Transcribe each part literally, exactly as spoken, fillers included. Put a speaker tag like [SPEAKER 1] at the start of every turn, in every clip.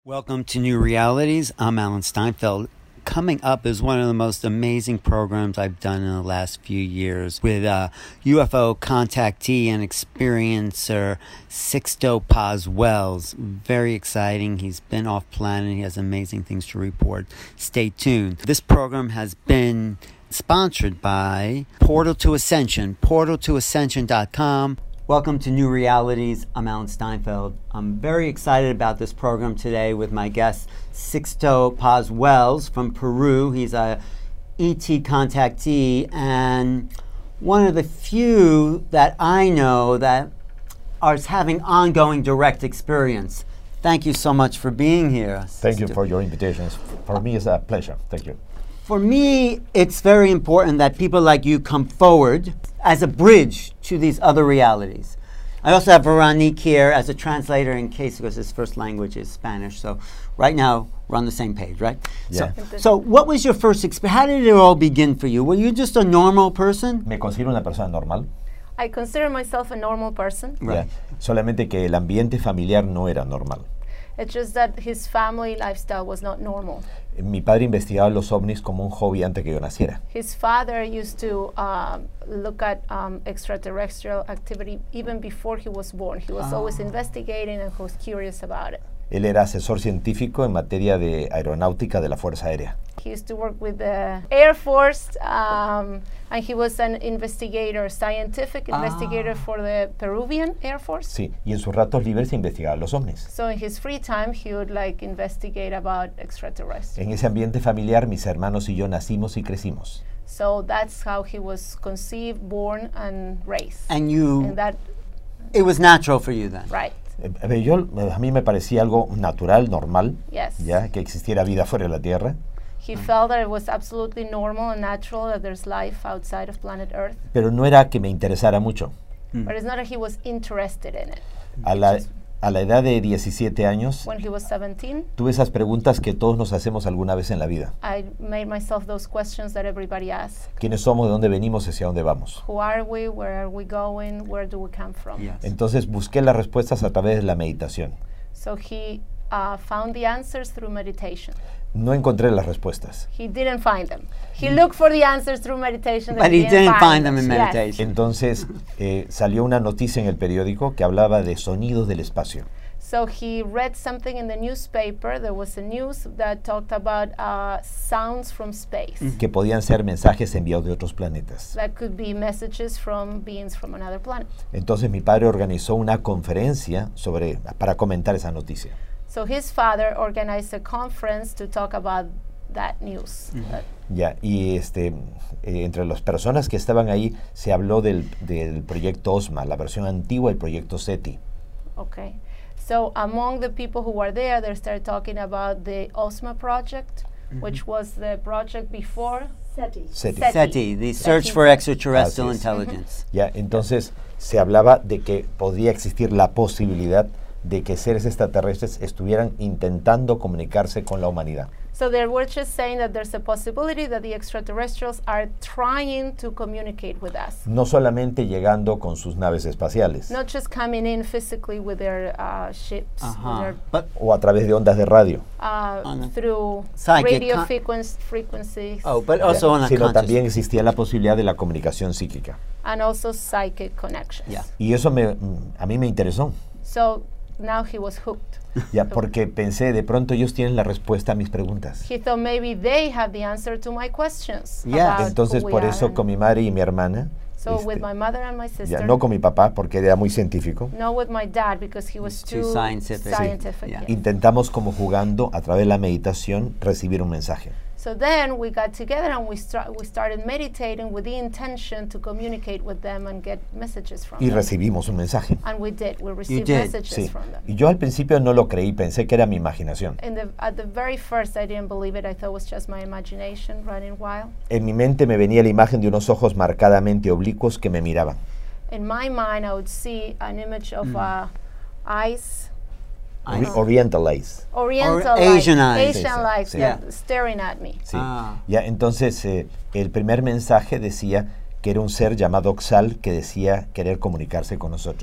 [SPEAKER 1] Welcome to New Realities. I'm Alan Steinfeld. Coming up is one of the most amazing programs I've done in the last few years with uh, U F O contactee and experiencer Sixto Paz Wells. Very exciting. He's been off planet. He has amazing things to report. Stay tuned. This program has been sponsored by Portal to Ascension, portal to ascension dot com. Welcome to New Realities. I'm Alan Steinfeld. I'm very excited about this program today with my guest, Sixto Paz Wells from Peru. He's a E T contactee and one of the few that I know that are having ongoing direct experience. Thank you so much for being here.
[SPEAKER 2] Thank you for your invitations. For me, it's a pleasure. Thank you.
[SPEAKER 1] For me, it's very important that people like you come forward as a bridge to these other realities. I also have Veronique here as a translator in case, because his first language is Spanish. So right now, we're on the same page, right?
[SPEAKER 2] Yeah.
[SPEAKER 1] So, so what was your first experience? How did it all begin for you? Were you just a normal person?
[SPEAKER 2] Me considero una persona normal.
[SPEAKER 3] I consider myself a normal person.
[SPEAKER 1] Right.
[SPEAKER 2] Yeah. Solamente que el ambiente familiar no era normal.
[SPEAKER 3] It's just that his family lifestyle was not normal.
[SPEAKER 2] Mi padre investigaba los ovnis como un hobby antes que yo naciera.
[SPEAKER 3] His father used to um, look at um, extraterrestrial activity even before he was born. He was
[SPEAKER 1] Oh.
[SPEAKER 3] always investigating and was curious about it.
[SPEAKER 2] Él era asesor científico en materia de aeronáutica de la Fuerza Aérea.
[SPEAKER 3] He used to work with the Air Force, um, and he was an investigator, scientific
[SPEAKER 1] Ah.
[SPEAKER 3] investigator for the Peruvian Air Force.
[SPEAKER 2] Sí, y en sus ratos libres investigaba los ovnis.
[SPEAKER 3] So in his free time, he would like investigate about extraterrestrials.
[SPEAKER 2] En ese ambiente familiar, mis hermanos y yo nacimos y crecimos.
[SPEAKER 3] So that's how he was conceived, born, and raised.
[SPEAKER 1] And you,
[SPEAKER 3] And that,
[SPEAKER 1] it was natural for you then?
[SPEAKER 3] right?
[SPEAKER 2] Eh, yo, a mí me parecía algo natural, normal,
[SPEAKER 3] Yes.
[SPEAKER 2] ya que existiera vida fuera de la Tierra.
[SPEAKER 3] He felt that it was absolutely normal and natural that there's life outside of planet Earth,
[SPEAKER 2] Pero no era que me interesara mucho.
[SPEAKER 3] but it's not that he was interested in it.
[SPEAKER 2] A la, a la edad de diecisiete años,
[SPEAKER 3] When he was seventeen,
[SPEAKER 2] tuve esas preguntas que todos nos hacemos alguna vez en la vida.
[SPEAKER 3] I made myself those questions that everybody asks.
[SPEAKER 2] ¿Quiénes somos? ¿De dónde venimos? ¿Hacia dónde vamos?
[SPEAKER 3] Who are we? Where are we going? Where do we come from?
[SPEAKER 1] Yes.
[SPEAKER 2] Entonces busqué las respuestas a través de la meditación.
[SPEAKER 3] So he uh, found the answers through meditation.
[SPEAKER 2] No encontré las respuestas.
[SPEAKER 3] He didn't find them. He looked for the answers through meditation,
[SPEAKER 1] But he didn't find them in
[SPEAKER 3] Yes.
[SPEAKER 1] meditation.
[SPEAKER 2] Entonces eh, salió una noticia en el periódico que hablaba de sonidos del espacio.
[SPEAKER 3] So he read something in the newspaper. There was a news that talked about uh, sounds from space.
[SPEAKER 2] Que podían ser mensajes enviados de otros planetas.
[SPEAKER 3] That could be messages from beings from another planet.
[SPEAKER 2] Entonces mi padre organizó una conferencia sobre, para comentar esa noticia.
[SPEAKER 3] So his father organized a conference to talk about that news. That-
[SPEAKER 2] Ya, y este, eh, entre las personas que estaban ahí se habló del, del proyecto OSMA, la versión antigua del proyecto SETI.
[SPEAKER 3] okay. So among the people who were there, they started talking about the OSMA project, which was the project before
[SPEAKER 4] SETI.
[SPEAKER 2] SETI.
[SPEAKER 3] SETI.
[SPEAKER 1] SETI, the Search
[SPEAKER 3] SETI.
[SPEAKER 1] for Extraterrestrial
[SPEAKER 2] Así es.
[SPEAKER 1] Intelligence.
[SPEAKER 2] Ya, entonces se hablaba de que podría existir la posibilidad de que seres extraterrestres estuvieran intentando comunicarse con la humanidad.
[SPEAKER 3] So they were just saying that there's a possibility that the extraterrestrials are trying to communicate with us.
[SPEAKER 2] No solamente llegando con sus naves espaciales
[SPEAKER 3] Not just coming in physically with their uh, ships, with
[SPEAKER 1] Uh-huh.
[SPEAKER 3] their,
[SPEAKER 1] But
[SPEAKER 2] o a través de ondas de radio,
[SPEAKER 3] uh,
[SPEAKER 1] On a
[SPEAKER 3] through
[SPEAKER 1] psychic
[SPEAKER 3] radio
[SPEAKER 1] con-
[SPEAKER 3] frequenc- frequencies
[SPEAKER 1] oh, but
[SPEAKER 2] ya,
[SPEAKER 1] also on a
[SPEAKER 2] sino
[SPEAKER 1] conscious.
[SPEAKER 2] también existía la posibilidad de la comunicación psíquica.
[SPEAKER 3] and also psychic connections.
[SPEAKER 1] Yeah.
[SPEAKER 2] Y eso me, mm, a mí me interesó,
[SPEAKER 3] So now he was hooked.
[SPEAKER 2] ya, porque pensé, de pronto ellos tienen la respuesta a mis preguntas.
[SPEAKER 3] He thought maybe they have the answer to my questions.
[SPEAKER 1] Yeah.
[SPEAKER 3] about
[SPEAKER 2] Entonces
[SPEAKER 3] who we
[SPEAKER 2] por
[SPEAKER 3] are
[SPEAKER 2] eso
[SPEAKER 3] and-
[SPEAKER 2] con mi madre y mi hermana,
[SPEAKER 3] So
[SPEAKER 2] este,
[SPEAKER 3] with my mother and my sister.
[SPEAKER 2] ya, no con mi papá porque era muy científico,
[SPEAKER 3] No with my dad because he was
[SPEAKER 1] He's too
[SPEAKER 3] too
[SPEAKER 1] scientific.
[SPEAKER 3] scientific.
[SPEAKER 1] Sí, yeah.
[SPEAKER 3] yes.
[SPEAKER 2] intentamos como jugando a través de la meditación recibir un mensaje.
[SPEAKER 3] So then we got together and we, start, we started meditating with the intention to communicate with them and get messages from
[SPEAKER 2] Y
[SPEAKER 3] them.
[SPEAKER 2] recibimos un mensaje.
[SPEAKER 3] And we did. We received
[SPEAKER 1] did.
[SPEAKER 3] messages
[SPEAKER 2] Sí.
[SPEAKER 3] from them.
[SPEAKER 2] Y yo al principio no lo creí, pensé que era mi imaginación.
[SPEAKER 3] In the, at the very first, I didn't believe it. I thought it was just my imagination running wild.
[SPEAKER 2] En mi mente me venía la imagen de unos ojos marcadamente oblicuos que me miraban.
[SPEAKER 3] In my mind, I would see an image of uh, eyes,
[SPEAKER 2] Ori-
[SPEAKER 1] Eyes.
[SPEAKER 2] Oriental eyes.
[SPEAKER 3] Oriental
[SPEAKER 1] Asian
[SPEAKER 3] eyes,
[SPEAKER 1] eyes.
[SPEAKER 3] Asian
[SPEAKER 2] Sí, sí,
[SPEAKER 3] lights
[SPEAKER 2] sí.
[SPEAKER 3] that
[SPEAKER 1] Yeah.
[SPEAKER 3] staring at me.
[SPEAKER 2] Sí.
[SPEAKER 1] Ah.
[SPEAKER 2] Ya, entonces eh, el primer mensaje decía que era un ser llamado Oxal que decía querer comunicarse con nosotros.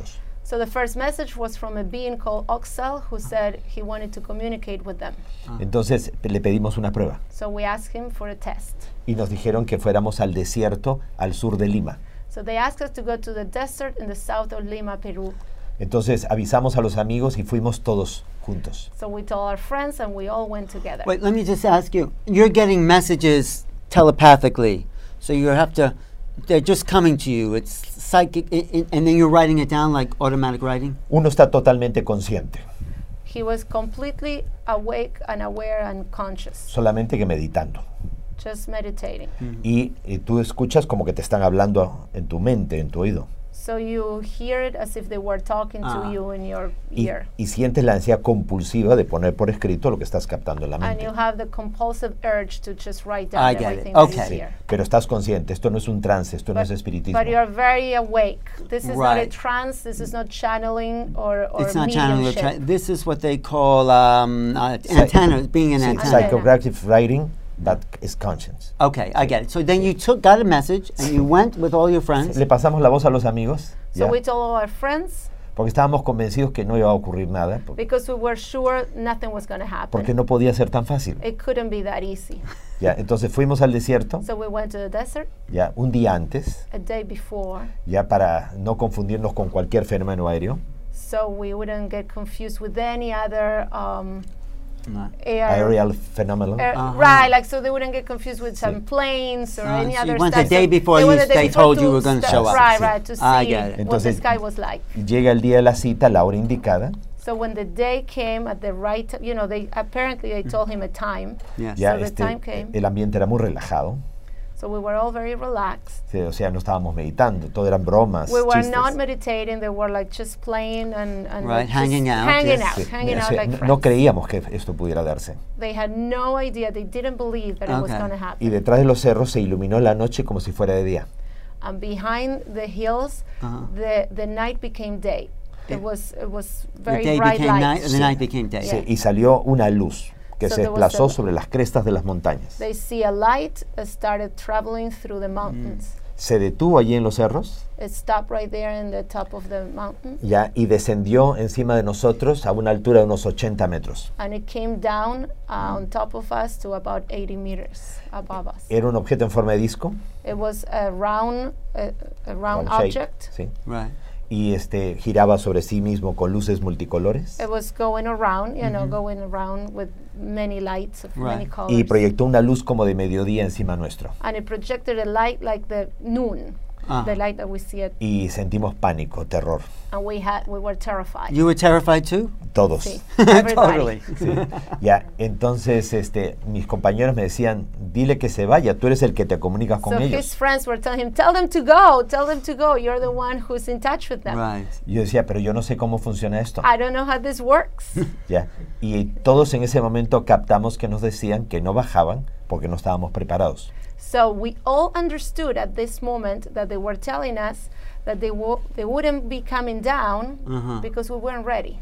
[SPEAKER 3] So the first message was from a being called Oxel who said he wanted to communicate with them.
[SPEAKER 2] Entonces le pedimos una prueba
[SPEAKER 3] So we asked him for a test.
[SPEAKER 2] y nos dijeron que fuéramos al desierto al sur de Lima.
[SPEAKER 3] So they asked us to go to the desert in the south of Lima, Peru.
[SPEAKER 2] Entonces avisamos a los amigos y fuimos todos juntos.
[SPEAKER 3] So we told our friends and we all went together.
[SPEAKER 1] Wait, let me just ask you. You're getting messages telepathically, so you have to. They're just coming to you. It's psychic, I- I- and then you're writing it down like automatic writing.
[SPEAKER 2] Uno está totalmente consciente,
[SPEAKER 3] He was completely awake and aware and conscious,
[SPEAKER 2] solamente que meditando.
[SPEAKER 3] just meditating.
[SPEAKER 2] Y, y tú escuchas como que te están hablando en tu mente, en tu oído.
[SPEAKER 3] So you hear it as if they were talking
[SPEAKER 1] Ah.
[SPEAKER 3] to you in your
[SPEAKER 2] Y,
[SPEAKER 3] ear.
[SPEAKER 2] y sientes la ansiedad compulsiva de poner por escrito lo que estás captando en la
[SPEAKER 3] And
[SPEAKER 2] mente.
[SPEAKER 3] you have the compulsive urge to just write down
[SPEAKER 1] I get it.
[SPEAKER 3] everything that
[SPEAKER 1] Okay.
[SPEAKER 3] you
[SPEAKER 2] Sí,
[SPEAKER 3] hear.
[SPEAKER 2] pero estás consciente, esto no es un trance, esto no
[SPEAKER 3] But,
[SPEAKER 2] es espiritismo.
[SPEAKER 3] but you're very awake. This is not a
[SPEAKER 1] Right.
[SPEAKER 3] trance. This is not channeling or, or
[SPEAKER 1] It's not channeling. or
[SPEAKER 3] mediumship.
[SPEAKER 1] Tra- this is what they call um, uh,
[SPEAKER 2] Psy-
[SPEAKER 1] antenna, being an
[SPEAKER 2] Sí,
[SPEAKER 1] antenna.
[SPEAKER 3] Psych-
[SPEAKER 2] psychographic writing, that is conscience.
[SPEAKER 1] Okay, I get it. So then you took got a message and you went with all your friends.
[SPEAKER 2] Le pasamos la voz a los amigos,
[SPEAKER 3] So
[SPEAKER 2] ¿ya?
[SPEAKER 3] we told all our friends
[SPEAKER 2] porque estábamos convencidos que no iba a ocurrir nada, por-
[SPEAKER 3] because we were sure nothing was going to happen.
[SPEAKER 2] porque no podía ser tan fácil.
[SPEAKER 3] It couldn't be that easy.
[SPEAKER 2] ¿Ya? Entonces fuimos al desierto,
[SPEAKER 3] So we went to the desert
[SPEAKER 2] ya un día antes,
[SPEAKER 3] a day before
[SPEAKER 2] ya para no confundirnos con cualquier fenómeno aéreo,
[SPEAKER 3] so we wouldn't get confused with any other um,
[SPEAKER 1] No.
[SPEAKER 3] air.
[SPEAKER 2] aerial phenomenon.
[SPEAKER 3] air-
[SPEAKER 1] Uh-huh.
[SPEAKER 3] Right, like so they wouldn't get confused with some planes or
[SPEAKER 1] Ah,
[SPEAKER 3] any
[SPEAKER 1] so you
[SPEAKER 3] other
[SPEAKER 1] went
[SPEAKER 3] stuff.
[SPEAKER 1] the day
[SPEAKER 3] So
[SPEAKER 1] before
[SPEAKER 3] they
[SPEAKER 1] you-
[SPEAKER 3] went the day
[SPEAKER 1] they
[SPEAKER 3] before
[SPEAKER 1] told you
[SPEAKER 3] to
[SPEAKER 1] were gonna
[SPEAKER 3] sta-
[SPEAKER 1] show up.
[SPEAKER 3] Right,
[SPEAKER 2] Sí.
[SPEAKER 3] right, to
[SPEAKER 1] I
[SPEAKER 3] see
[SPEAKER 1] get it.
[SPEAKER 3] what the
[SPEAKER 2] Entonces-
[SPEAKER 3] sky was like.
[SPEAKER 2] Llega el día de la cita, la hora indicada,
[SPEAKER 3] So when the day came at the right, t- you know, they apparently they told him a time.
[SPEAKER 1] Yes.
[SPEAKER 2] ya
[SPEAKER 3] So the
[SPEAKER 2] este,
[SPEAKER 3] time came.
[SPEAKER 2] el ambiente era muy relajado,
[SPEAKER 3] So we were all very relaxed.
[SPEAKER 2] sí, o sea, no estábamos meditando, todo eran bromas,
[SPEAKER 3] We were
[SPEAKER 2] chistes.
[SPEAKER 3] not meditating. They were like just playing and, and
[SPEAKER 1] Right,
[SPEAKER 3] just
[SPEAKER 1] hanging out,
[SPEAKER 3] hanging
[SPEAKER 1] yes.
[SPEAKER 3] out,
[SPEAKER 2] Sí,
[SPEAKER 3] hanging
[SPEAKER 2] o
[SPEAKER 3] out
[SPEAKER 2] sea,
[SPEAKER 3] like
[SPEAKER 2] no-
[SPEAKER 3] friends.
[SPEAKER 2] no creíamos que esto pudiera darse.
[SPEAKER 3] They had no idea. They didn't believe that it was
[SPEAKER 1] Okay.
[SPEAKER 3] going to
[SPEAKER 2] Y
[SPEAKER 3] happen.
[SPEAKER 2] detrás de los cerros se iluminó la noche como si fuera de día.
[SPEAKER 3] And behind the hills,
[SPEAKER 1] Uh-huh.
[SPEAKER 3] the the night became day. It was it was
[SPEAKER 1] The
[SPEAKER 3] very
[SPEAKER 1] day
[SPEAKER 3] bright
[SPEAKER 1] became
[SPEAKER 3] light.
[SPEAKER 1] night, and the
[SPEAKER 2] Sí.
[SPEAKER 1] night became day.
[SPEAKER 2] Sí, y salió una luz que
[SPEAKER 3] So
[SPEAKER 2] se
[SPEAKER 3] there was
[SPEAKER 2] desplazó
[SPEAKER 3] a-
[SPEAKER 2] sobre las crestas de las montañas.
[SPEAKER 3] They see a light that started traveling through the mountains.
[SPEAKER 2] Se detuvo allí en los cerros,
[SPEAKER 3] It stopped right there in the top of the mountain,
[SPEAKER 2] ya, y descendió encima de nosotros a una altura de unos ochenta metros.
[SPEAKER 3] and it came down uh, on top of us to about eighty meters above us.
[SPEAKER 2] Era un objeto en forma de disco,
[SPEAKER 3] It was a round, a, a round
[SPEAKER 2] round shape,
[SPEAKER 3] object.
[SPEAKER 2] sí,
[SPEAKER 1] Right.
[SPEAKER 2] y este giraba sobre sí mismo con luces multicolores
[SPEAKER 3] It was going around, you know, going around with many lights of many
[SPEAKER 1] Right.
[SPEAKER 3] colors.
[SPEAKER 2] y proyectó una luz como de mediodía encima nuestro.
[SPEAKER 3] And it projected a light like the noon,
[SPEAKER 1] Ah.
[SPEAKER 3] the light that we see it,
[SPEAKER 2] Y sentimos pánico, terror,
[SPEAKER 3] and we had we were terrified.
[SPEAKER 1] You were terrified too?
[SPEAKER 2] todos.
[SPEAKER 3] Sí, everybody.
[SPEAKER 1] Totally.
[SPEAKER 2] Sí. Ya, entonces este, mis compañeros me decían, dile que se vaya, tú eres el que te comunicas con
[SPEAKER 3] So his
[SPEAKER 2] ellos.
[SPEAKER 3] friends were telling him, "Tell them to go. Tell them to go. You're the one who's in touch with them."
[SPEAKER 1] Right.
[SPEAKER 2] Y yo decía, pero yo no sé cómo funciona esto.
[SPEAKER 3] I don't know how this works.
[SPEAKER 2] Ya. Y todos en ese momento captamos que nos decían que no bajaban porque no estábamos preparados.
[SPEAKER 3] So we all understood at this moment that they were telling us that they wo- they wouldn't be coming down
[SPEAKER 1] Uh-huh.
[SPEAKER 3] because we weren't ready.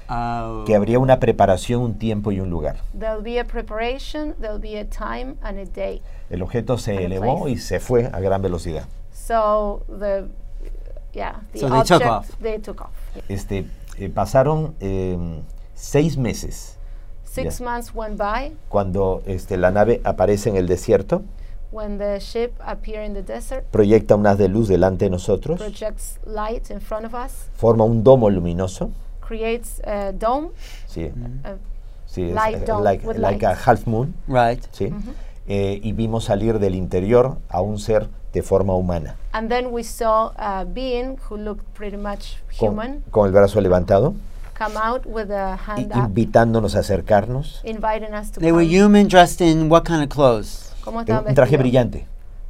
[SPEAKER 1] Oh.
[SPEAKER 2] Que habría una preparación, un tiempo y un lugar.
[SPEAKER 3] There'll be a preparation, there'll be a time and a day.
[SPEAKER 2] El objeto se
[SPEAKER 3] And a
[SPEAKER 2] elevó
[SPEAKER 3] place.
[SPEAKER 2] y se fue a gran velocidad.
[SPEAKER 3] So the yeah, the
[SPEAKER 1] So they took
[SPEAKER 3] object
[SPEAKER 1] off.
[SPEAKER 3] they took off.
[SPEAKER 2] Este, eh, pasaron eh, seis meses
[SPEAKER 3] Six
[SPEAKER 2] Yeah.
[SPEAKER 3] months went by
[SPEAKER 2] cuando este, la nave aparece en el desierto,
[SPEAKER 3] when the ship appeared in the desert,
[SPEAKER 2] proyecta un haz de luz delante de nosotros,
[SPEAKER 3] projects light in front of us,
[SPEAKER 2] forma un domo luminoso.
[SPEAKER 3] creates a dome,
[SPEAKER 2] Sí,
[SPEAKER 3] a
[SPEAKER 2] sí, es,
[SPEAKER 3] Light
[SPEAKER 2] eh,
[SPEAKER 3] dome
[SPEAKER 2] like,
[SPEAKER 3] with
[SPEAKER 2] like a
[SPEAKER 3] lights.
[SPEAKER 2] half moon.
[SPEAKER 1] Right.
[SPEAKER 2] ¿Sí? Eh, y vimos salir del interior a un ser de forma humana,
[SPEAKER 3] and then we saw a being who looked pretty much
[SPEAKER 2] con,
[SPEAKER 3] human
[SPEAKER 2] con el brazo levantado,
[SPEAKER 3] come out with a
[SPEAKER 2] i-
[SPEAKER 3] hand up,
[SPEAKER 2] invitándonos a acercarnos.
[SPEAKER 3] inviting us to
[SPEAKER 1] They were
[SPEAKER 3] come.
[SPEAKER 1] human, dressed in what kind of clothes?
[SPEAKER 3] ¿Cómo
[SPEAKER 2] Un,
[SPEAKER 3] estaban
[SPEAKER 2] un traje
[SPEAKER 3] vestidos?
[SPEAKER 2] brillante.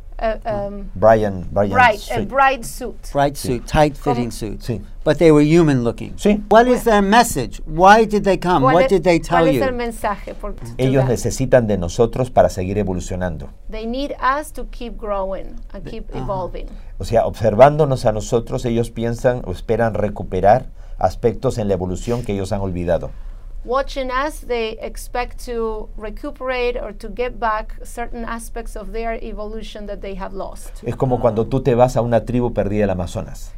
[SPEAKER 3] A, um,
[SPEAKER 2] Brian, Brian
[SPEAKER 3] bright, a
[SPEAKER 2] Street.
[SPEAKER 3] bright suit.
[SPEAKER 1] Bright suit, tight-fitting suit.
[SPEAKER 2] Sí.
[SPEAKER 1] But they were human looking.
[SPEAKER 2] Sí.
[SPEAKER 1] What is their message? Why did they come?
[SPEAKER 3] ¿Cuál
[SPEAKER 1] What
[SPEAKER 3] es-
[SPEAKER 1] did they tell
[SPEAKER 3] ¿Cuál es el
[SPEAKER 1] you?
[SPEAKER 3] mensaje? Por, to
[SPEAKER 2] Ellos
[SPEAKER 3] that?
[SPEAKER 2] necesitan de nosotros para seguir evolucionando.
[SPEAKER 3] They need us to keep growing and keep evolving.
[SPEAKER 2] O sea, observándonos a nosotros, ellos piensan o esperan recuperar aspectos en la evolución que ellos han olvidado.
[SPEAKER 3] Watching us, they expect to recuperate or to get back certain aspects of their evolution that they have lost.
[SPEAKER 2] Es como cuando tú te vas a una tribu perdida del Amazonas.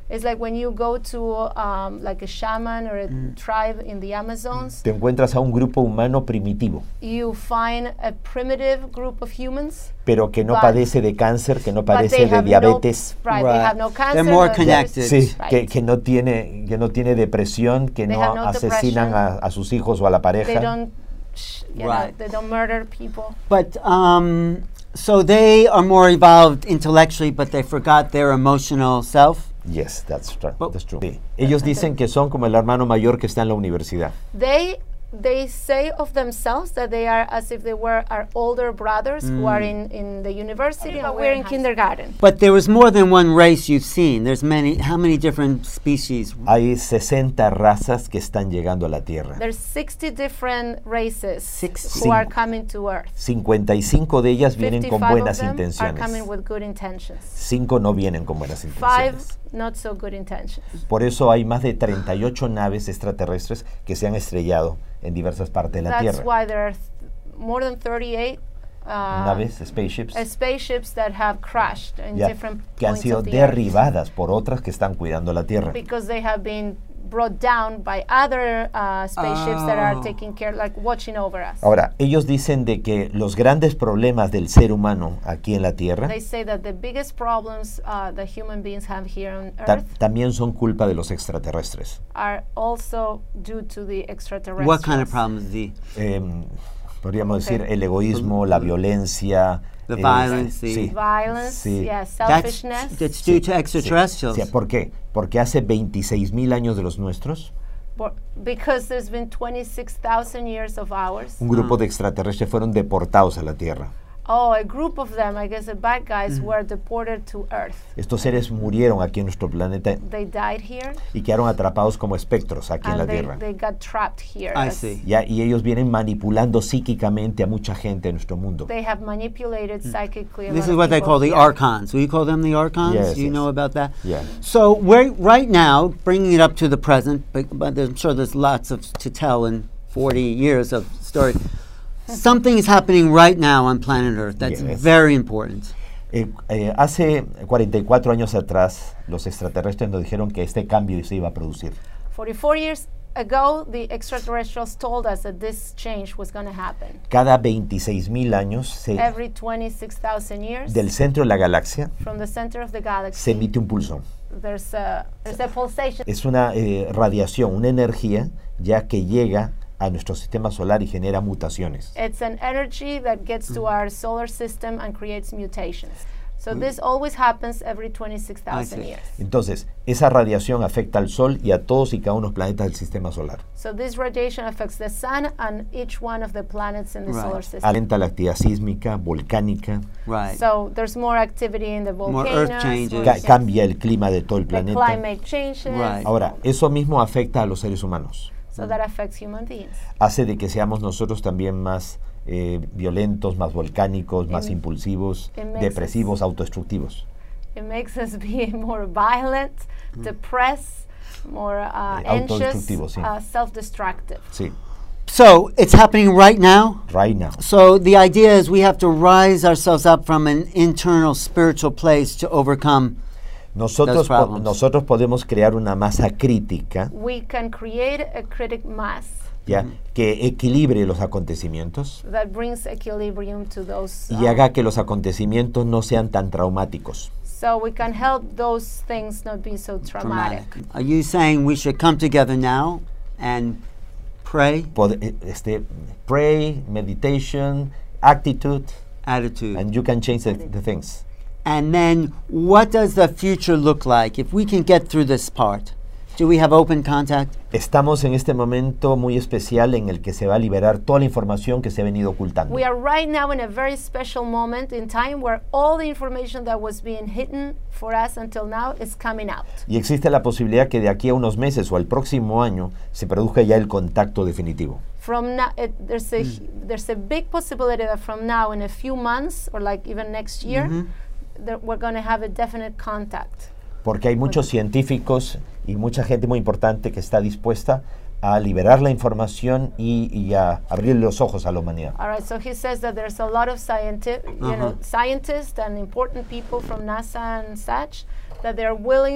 [SPEAKER 3] It's like when you go to um, like a shaman or a tribe in the Amazons,
[SPEAKER 2] Te encuentras a un grupo humano primitivo,
[SPEAKER 3] you find a primitive group of humans,
[SPEAKER 2] pero que no
[SPEAKER 3] But-
[SPEAKER 2] padece de cáncer, que no
[SPEAKER 3] but
[SPEAKER 2] padece
[SPEAKER 3] they
[SPEAKER 2] de
[SPEAKER 3] have
[SPEAKER 2] diabetes.
[SPEAKER 3] no, right,
[SPEAKER 1] Right.
[SPEAKER 3] they have no cancer.
[SPEAKER 1] They're more
[SPEAKER 3] no
[SPEAKER 1] connected.
[SPEAKER 3] diabetes,
[SPEAKER 2] Sí,
[SPEAKER 3] right.
[SPEAKER 2] que, que no tiene que no tiene depresión, que
[SPEAKER 3] They
[SPEAKER 2] no
[SPEAKER 3] have no
[SPEAKER 2] asesinan a,
[SPEAKER 3] depression.
[SPEAKER 2] a sus hijos o a la
[SPEAKER 3] They
[SPEAKER 2] pareja.
[SPEAKER 3] don't, sh- you
[SPEAKER 1] Right.
[SPEAKER 3] know, they don't murder people.
[SPEAKER 1] But um, so they are more evolved intellectually, but they forgot their emotional self.
[SPEAKER 2] Yes, that's, tr-
[SPEAKER 1] Oh.
[SPEAKER 2] that's true. Sí. Ellos dicen que son como el hermano mayor que está en la universidad.
[SPEAKER 3] They they say of themselves that they are as if they were our older brothers who are in, in the university and we're in kindergarten.
[SPEAKER 1] But there was more than one race you've seen. There's many. How many different species?
[SPEAKER 2] Hay sesenta razas que están llegando a la Tierra.
[SPEAKER 3] There's sixty different races
[SPEAKER 1] Sixty.
[SPEAKER 3] who are coming to Earth.
[SPEAKER 2] cincuenta y cinco de ellas vienen con
[SPEAKER 3] fifty-five
[SPEAKER 2] buenas
[SPEAKER 3] of them are
[SPEAKER 2] intenciones.
[SPEAKER 3] coming with good intentions.
[SPEAKER 2] Cinco no vienen con buenas
[SPEAKER 3] Five
[SPEAKER 2] intenciones.
[SPEAKER 3] not so good intentions.
[SPEAKER 2] Por eso hay más de treinta y ocho naves extraterrestres que se han estrellado en diversas partes de la
[SPEAKER 3] That's
[SPEAKER 2] Tierra.
[SPEAKER 3] why there are th- more than thirty-eight uh,
[SPEAKER 2] Naves, spaceships,
[SPEAKER 3] uh, spaceships that have crashed in
[SPEAKER 2] ya,
[SPEAKER 3] different
[SPEAKER 2] que han
[SPEAKER 3] points
[SPEAKER 2] sido
[SPEAKER 3] of the Earth
[SPEAKER 2] derribadas por otras que están cuidando la Tierra.
[SPEAKER 3] because they have been brought down by other uh, spaceships that are
[SPEAKER 1] Oh.
[SPEAKER 3] taking care, like watching over us.
[SPEAKER 2] Ahora, ellos dicen de que los grandes problemas del ser humano aquí en la Tierra
[SPEAKER 3] They say that the biggest problems uh, that human beings have here on
[SPEAKER 2] ta-
[SPEAKER 3] Earth
[SPEAKER 2] también son culpa de los extraterrestres.
[SPEAKER 3] are also due to the extraterrestrials.
[SPEAKER 1] What kind of problems? The
[SPEAKER 2] Em, podríamos
[SPEAKER 3] Okay.
[SPEAKER 2] decir el egoísmo, la violencia,
[SPEAKER 1] The
[SPEAKER 2] eh,
[SPEAKER 1] violence, the-
[SPEAKER 2] sí.
[SPEAKER 3] Violence,
[SPEAKER 2] Sí.
[SPEAKER 3] yeah,
[SPEAKER 1] that's
[SPEAKER 3] selfishness.
[SPEAKER 1] that's due to
[SPEAKER 2] Sí,
[SPEAKER 1] extraterrestrials.
[SPEAKER 2] sí, ¿por qué? Porque hace veintiséis mil años de los nuestros,
[SPEAKER 3] Bo- because there's been twenty-six thousand years of ours.
[SPEAKER 2] un grupo de extraterrestres fueron deportados a la Tierra.
[SPEAKER 3] Oh, a group of them, I guess the bad guys, were deported to Earth.
[SPEAKER 2] Estos seres murieron aquí en nuestro planeta
[SPEAKER 3] They died here,
[SPEAKER 2] y quedaron atrapados como espectros aquí en la
[SPEAKER 3] and they,
[SPEAKER 2] Tierra.
[SPEAKER 3] they got trapped here.
[SPEAKER 1] I
[SPEAKER 3] as
[SPEAKER 1] see.
[SPEAKER 2] Ya, y ellos vienen manipulando psíquicamente a mucha gente en nuestro mundo.
[SPEAKER 3] They have manipulated psychically. a
[SPEAKER 1] This
[SPEAKER 3] lot
[SPEAKER 1] is
[SPEAKER 3] of
[SPEAKER 1] what they
[SPEAKER 3] people
[SPEAKER 1] call the
[SPEAKER 3] here.
[SPEAKER 1] archons. Will you call them the archons?
[SPEAKER 2] Yes,
[SPEAKER 1] Do you
[SPEAKER 2] yes.
[SPEAKER 1] know about that?
[SPEAKER 2] Yeah.
[SPEAKER 1] So we're right now bringing it up to the present, but, but I'm sure there's lots of to tell in forty years of story. Something is happening right now on planet Earth that's
[SPEAKER 2] Yes.
[SPEAKER 1] very important.
[SPEAKER 2] Eh, eh, hace cuarenta y cuatro años atrás, los extraterrestres nos dijeron que este cambio se iba a producir.
[SPEAKER 3] forty-four years ago, the extraterrestrials told us that this change was going to happen.
[SPEAKER 2] Cada veintiséis mil años, se-
[SPEAKER 3] Every twenty-six thousand years,
[SPEAKER 2] del centro de la galaxia,
[SPEAKER 3] from the center of the
[SPEAKER 2] se
[SPEAKER 3] galaxy,
[SPEAKER 2] emite un pulso.
[SPEAKER 3] there's a there's a pulsation.
[SPEAKER 2] Es una eh, radiación, una energía, ya que llega a nuestro sistema solar y genera mutaciones.
[SPEAKER 3] It's an energy that gets to our solar system and creates mutations. So this always happens every twenty-six thousand
[SPEAKER 1] I see.
[SPEAKER 3] years.
[SPEAKER 2] Entonces, esa radiación afecta al Sol y a todos y cada uno de los planetas del sistema solar.
[SPEAKER 3] So this radiation affects the sun and each one of the planets in the
[SPEAKER 1] Right.
[SPEAKER 3] solar system.
[SPEAKER 2] Alenta la actividad sísmica, volcánica,
[SPEAKER 1] Right.
[SPEAKER 3] So there's more activity in the
[SPEAKER 1] More
[SPEAKER 3] volcanoes.
[SPEAKER 1] earth changes.
[SPEAKER 2] ca-
[SPEAKER 3] yes.
[SPEAKER 2] cambia el clima de todo el
[SPEAKER 3] The
[SPEAKER 2] planeta.
[SPEAKER 3] climate changes.
[SPEAKER 1] Right.
[SPEAKER 2] Ahora, eso mismo afecta a los seres humanos.
[SPEAKER 3] So that affects human beings.
[SPEAKER 2] Hace de que seamos nosotros también más eh, violentos, más volcánicos, más
[SPEAKER 3] It-
[SPEAKER 2] impulsivos,
[SPEAKER 3] it makes
[SPEAKER 2] depresivos, autodestructivos.
[SPEAKER 3] It makes us be more violent, depressed, more uh,
[SPEAKER 2] Eh,
[SPEAKER 3] anxious,
[SPEAKER 2] autodestructivo, sí.
[SPEAKER 3] uh, self-destructive.
[SPEAKER 2] Sí,
[SPEAKER 1] So it's happening right now.
[SPEAKER 2] right now.
[SPEAKER 1] So the idea is we have to rise ourselves up from an internal spiritual place to overcome.
[SPEAKER 2] Nosotros,
[SPEAKER 1] Those
[SPEAKER 2] po-
[SPEAKER 1] problems.
[SPEAKER 2] nosotros podemos crear una masa crítica,
[SPEAKER 3] We can create a critic mass
[SPEAKER 2] ¿ya? que equilibre los acontecimientos
[SPEAKER 3] that brings equilibrium to those.
[SPEAKER 2] y
[SPEAKER 3] uh,
[SPEAKER 2] haga que los acontecimientos no sean tan traumáticos.
[SPEAKER 3] so we can help those things not be so traumatic.
[SPEAKER 1] Are you saying we should come together now and pray,
[SPEAKER 2] Pod- eh, este, pray, meditation, attitude,
[SPEAKER 1] attitude?
[SPEAKER 2] and you can change the, the things.
[SPEAKER 1] And then what does the future look like if we can get through this part? Do we have open contact?
[SPEAKER 2] Estamos en este momento muy especial en el que se va a liberar toda la información que se ha venido ocultando.
[SPEAKER 3] We are right now in a very special moment in time where all the information that was being hidden for us until now is coming out.
[SPEAKER 2] Y existe la posibilidad que de aquí a unos meses o al próximo año se produzca ya el contacto definitivo.
[SPEAKER 3] From now, it, there's a there's a big possibility that from now in a few months or like even next year, that we're going to have a definite contact.
[SPEAKER 2] Porque hay muchos científicos y mucha gente muy importante que está dispuesta a liberar la información y, y a abrir los ojos a la humanidad.
[SPEAKER 3] All right, so he says that there's a lot of scienti- you know,
[SPEAKER 1] Uh-huh.
[SPEAKER 3] scientists and important people from NASA and such that they're willing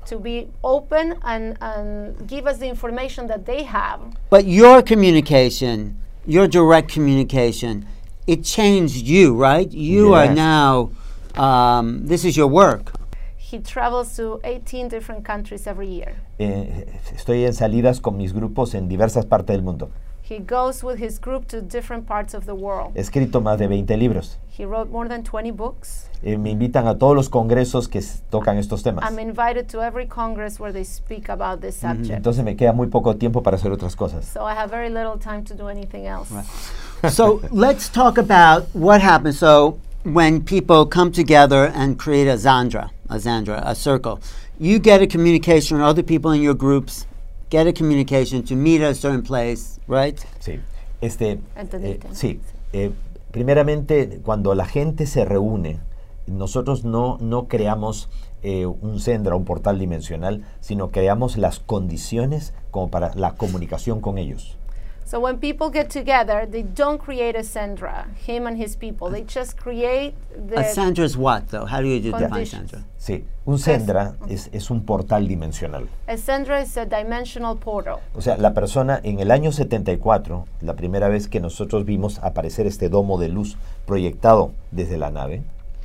[SPEAKER 3] to be open and, and give us the information that they have.
[SPEAKER 1] But your communication, your direct communication, it changed you, right? You are
[SPEAKER 2] Yes.
[SPEAKER 1] now, um, this is your work.
[SPEAKER 3] He travels to eighteen different countries every year.
[SPEAKER 2] Eh, estoy en salidas con mis grupos en diversas partes del mundo.
[SPEAKER 3] He goes with his group to different parts of the world.
[SPEAKER 2] He escrito más de veinte libros.
[SPEAKER 3] He wrote more than twenty books.
[SPEAKER 2] Eh, me invitan a todos los congresos que s- tocan estos temas.
[SPEAKER 3] I'm invited to every congress where they speak about this subject.
[SPEAKER 2] Entonces me queda muy poco tiempo para hacer otras cosas.
[SPEAKER 3] So I have very little time to do anything else.
[SPEAKER 1] So let's talk about what happens. So when people come together and create a Zandra, a Zandra, a circle, you get a communication, or other people in your groups get a communication to meet at a certain place, right?
[SPEAKER 2] Sí. Este,
[SPEAKER 3] Entendiste,
[SPEAKER 2] eh,
[SPEAKER 3] ¿no?
[SPEAKER 2] sí. Eh, primeramente, cuando la gente se reúne, nosotros no, no creamos eh, un Zendra, un portal dimensional, sino creamos las condiciones como para la comunicación con ellos.
[SPEAKER 3] So when people get together, they don't create a Sandra, him and his people. They just create the
[SPEAKER 1] A Sandra is what, though? How do you define
[SPEAKER 3] Conditions.
[SPEAKER 1] Sandra?
[SPEAKER 2] Sí, un Zendra es, es un portal dimensional.
[SPEAKER 3] a Sandra is a dimensional portal.
[SPEAKER 2] O sea, la persona en el año setenta y cuatro, la primera vez que nosotros vimos aparecer este domo de luz proyectado desde la nave,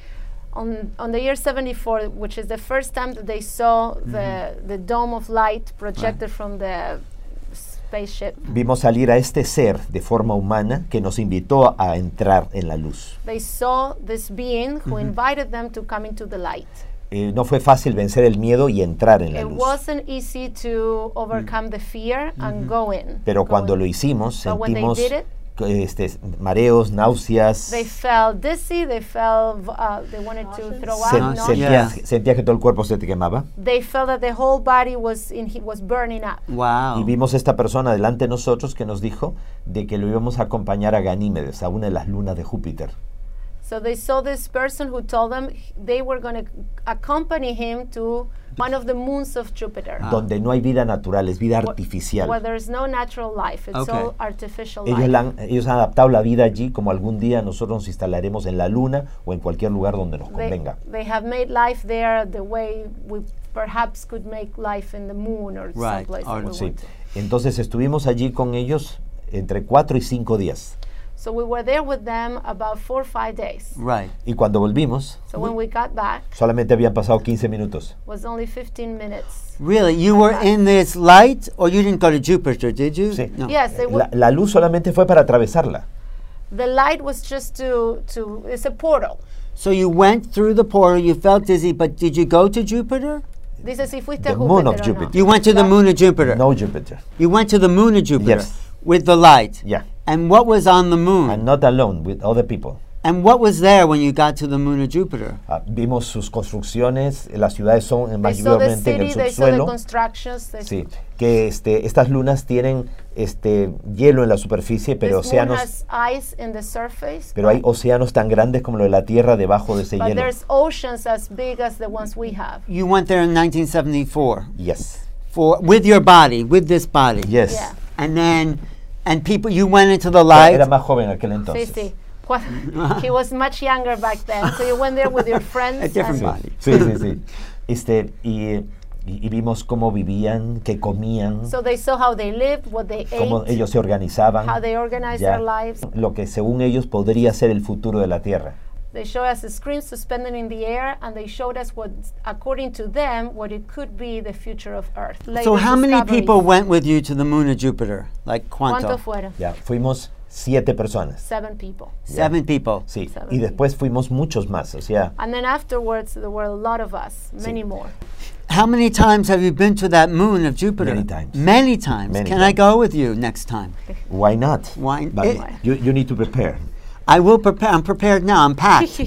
[SPEAKER 3] On, on the year seventy-four, which is the first time that they saw the, the dome of light projected from the spaceship,
[SPEAKER 2] vimos salir a este ser de forma humana que nos invitó a entrar en la luz.
[SPEAKER 3] they saw this being who invited them to come into the light.
[SPEAKER 2] Eh, no fue fácil vencer el miedo y entrar en la
[SPEAKER 3] It
[SPEAKER 2] luz.
[SPEAKER 3] wasn't easy to overcome the fear and go in.
[SPEAKER 2] Pero
[SPEAKER 3] go
[SPEAKER 2] cuando
[SPEAKER 3] in.
[SPEAKER 2] lo hicimos,
[SPEAKER 3] But when they
[SPEAKER 2] sentimos
[SPEAKER 3] did it,
[SPEAKER 2] eh, este, mareos, náuseas.
[SPEAKER 3] they felt dizzy, they felt, uh, they wanted to throw
[SPEAKER 2] Se-
[SPEAKER 3] up,
[SPEAKER 1] Nauseous.
[SPEAKER 2] sentías,
[SPEAKER 1] Yeah.
[SPEAKER 2] sentías que todo el cuerpo se te quemaba.
[SPEAKER 3] they felt that the whole body was in he was burning up.
[SPEAKER 1] Wow.
[SPEAKER 2] Y vimos esta persona delante de nosotros que nos dijo de que lo íbamos a acompañar a Ganímedes, a una de las lunas de Júpiter.
[SPEAKER 3] So they saw this person who told them h- they were going to accompany him to one of the moons of Jupiter,
[SPEAKER 2] Donde no hay vida natural, es vida
[SPEAKER 3] wh-
[SPEAKER 2] artificial.
[SPEAKER 3] where there's no natural life. It's
[SPEAKER 1] Okay.
[SPEAKER 3] all artificial
[SPEAKER 2] Ellos,
[SPEAKER 3] life.
[SPEAKER 2] la han, ellos han adaptado la vida allí como algún día nosotros nos instalaremos en la luna o en cualquier lugar donde nos
[SPEAKER 3] They,
[SPEAKER 2] convenga.
[SPEAKER 3] they have made life there the way we perhaps could make life in the moon or
[SPEAKER 1] Right,
[SPEAKER 3] someplace
[SPEAKER 1] or-
[SPEAKER 3] that we
[SPEAKER 2] Sí.
[SPEAKER 3] want to.
[SPEAKER 2] Entonces estuvimos allí con ellos entre cuatro y cinco días.
[SPEAKER 3] So we were there with them about four or five days.
[SPEAKER 1] Right.
[SPEAKER 2] Y cuando volvimos,
[SPEAKER 3] So when we got back,
[SPEAKER 2] solamente habían pasado quince minutos.
[SPEAKER 3] was only fifteen minutes.
[SPEAKER 1] Really? You were in this light, or you didn't go to Jupiter, did you?
[SPEAKER 2] Sí.
[SPEAKER 1] No.
[SPEAKER 3] Yes, they
[SPEAKER 2] La,
[SPEAKER 3] were,
[SPEAKER 2] la luz solamente fue para atravesarla.
[SPEAKER 3] the light was just to, to, it's a portal.
[SPEAKER 1] So you went through the portal, you felt dizzy, but did you go to Jupiter?
[SPEAKER 3] Dice si fuiste
[SPEAKER 2] The
[SPEAKER 3] a
[SPEAKER 2] moon of
[SPEAKER 3] Júpiter o no.
[SPEAKER 2] Jupiter.
[SPEAKER 1] You went to the
[SPEAKER 3] La-
[SPEAKER 1] moon of Jupiter.
[SPEAKER 2] No Jupiter.
[SPEAKER 1] You went to the moon of Jupiter
[SPEAKER 2] Yes.
[SPEAKER 1] with the light.
[SPEAKER 2] Yeah.
[SPEAKER 1] And what was on the moon?
[SPEAKER 2] And not alone, with other people.
[SPEAKER 1] And what was there when you got to the moon of Jupiter?
[SPEAKER 2] Ah, vimos sus construcciones, las ciudades son
[SPEAKER 3] They saw the
[SPEAKER 2] mayormente en el
[SPEAKER 3] city, they saw the
[SPEAKER 2] subsuelo.
[SPEAKER 3] constructions. They
[SPEAKER 2] Sí, que este, estas lunas tienen este, hielo en la superficie, pero
[SPEAKER 3] this moon
[SPEAKER 2] océanos,
[SPEAKER 3] has ice in the surface,
[SPEAKER 2] pero hay océanos tan grandes como lo de la Tierra debajo de ese
[SPEAKER 3] but
[SPEAKER 2] hielo.
[SPEAKER 3] there's oceans as big as the ones we have.
[SPEAKER 1] You went there in nineteen seventy-four
[SPEAKER 2] Yes,
[SPEAKER 1] for with your body, with this body.
[SPEAKER 2] yes.
[SPEAKER 3] Yeah.
[SPEAKER 1] And then, and people, you went into the
[SPEAKER 2] Era,
[SPEAKER 1] light.
[SPEAKER 2] era más joven aquel
[SPEAKER 3] Sí,
[SPEAKER 2] entonces.
[SPEAKER 3] sí. Cu- He was much younger back then, so you went there with your friends.
[SPEAKER 1] A different
[SPEAKER 3] and-
[SPEAKER 1] body.
[SPEAKER 2] Sí, sí, sí. Este, y, y- y vimos cómo vivían, qué comían,
[SPEAKER 3] So they saw how they lived, what they
[SPEAKER 2] cómo
[SPEAKER 3] ate,
[SPEAKER 2] ellos se organizaban.
[SPEAKER 3] how they organized
[SPEAKER 2] ya,
[SPEAKER 3] their lives.
[SPEAKER 2] lo que según ellos podría ser el futuro de la Tierra.
[SPEAKER 3] They showed us the screens suspended in the air, and they showed us what, according to them, what it could be the future of Earth.
[SPEAKER 1] So
[SPEAKER 3] Latest
[SPEAKER 1] how many
[SPEAKER 3] discoveries.
[SPEAKER 1] people went with you to the moon of Jupiter? Like
[SPEAKER 3] ¿Cuánto
[SPEAKER 1] cuánto?
[SPEAKER 3] fueron?
[SPEAKER 2] Ya, fuimos siete personas.
[SPEAKER 3] Seven people.
[SPEAKER 1] Seven people.
[SPEAKER 2] Sí,
[SPEAKER 3] Seven
[SPEAKER 2] y después fuimos muchos más, o sea,
[SPEAKER 3] And then afterwards, there were a lot of us, many more.
[SPEAKER 1] How many times have you been to that moon of Jupiter?
[SPEAKER 2] Many times.
[SPEAKER 1] Many times.
[SPEAKER 2] Many
[SPEAKER 1] Can I
[SPEAKER 2] times.
[SPEAKER 1] go with you next time?
[SPEAKER 2] why not?
[SPEAKER 1] Why-
[SPEAKER 2] But
[SPEAKER 1] it-
[SPEAKER 2] you, you need to prepare.
[SPEAKER 1] I will prepare. I'm prepared now. I'm packed.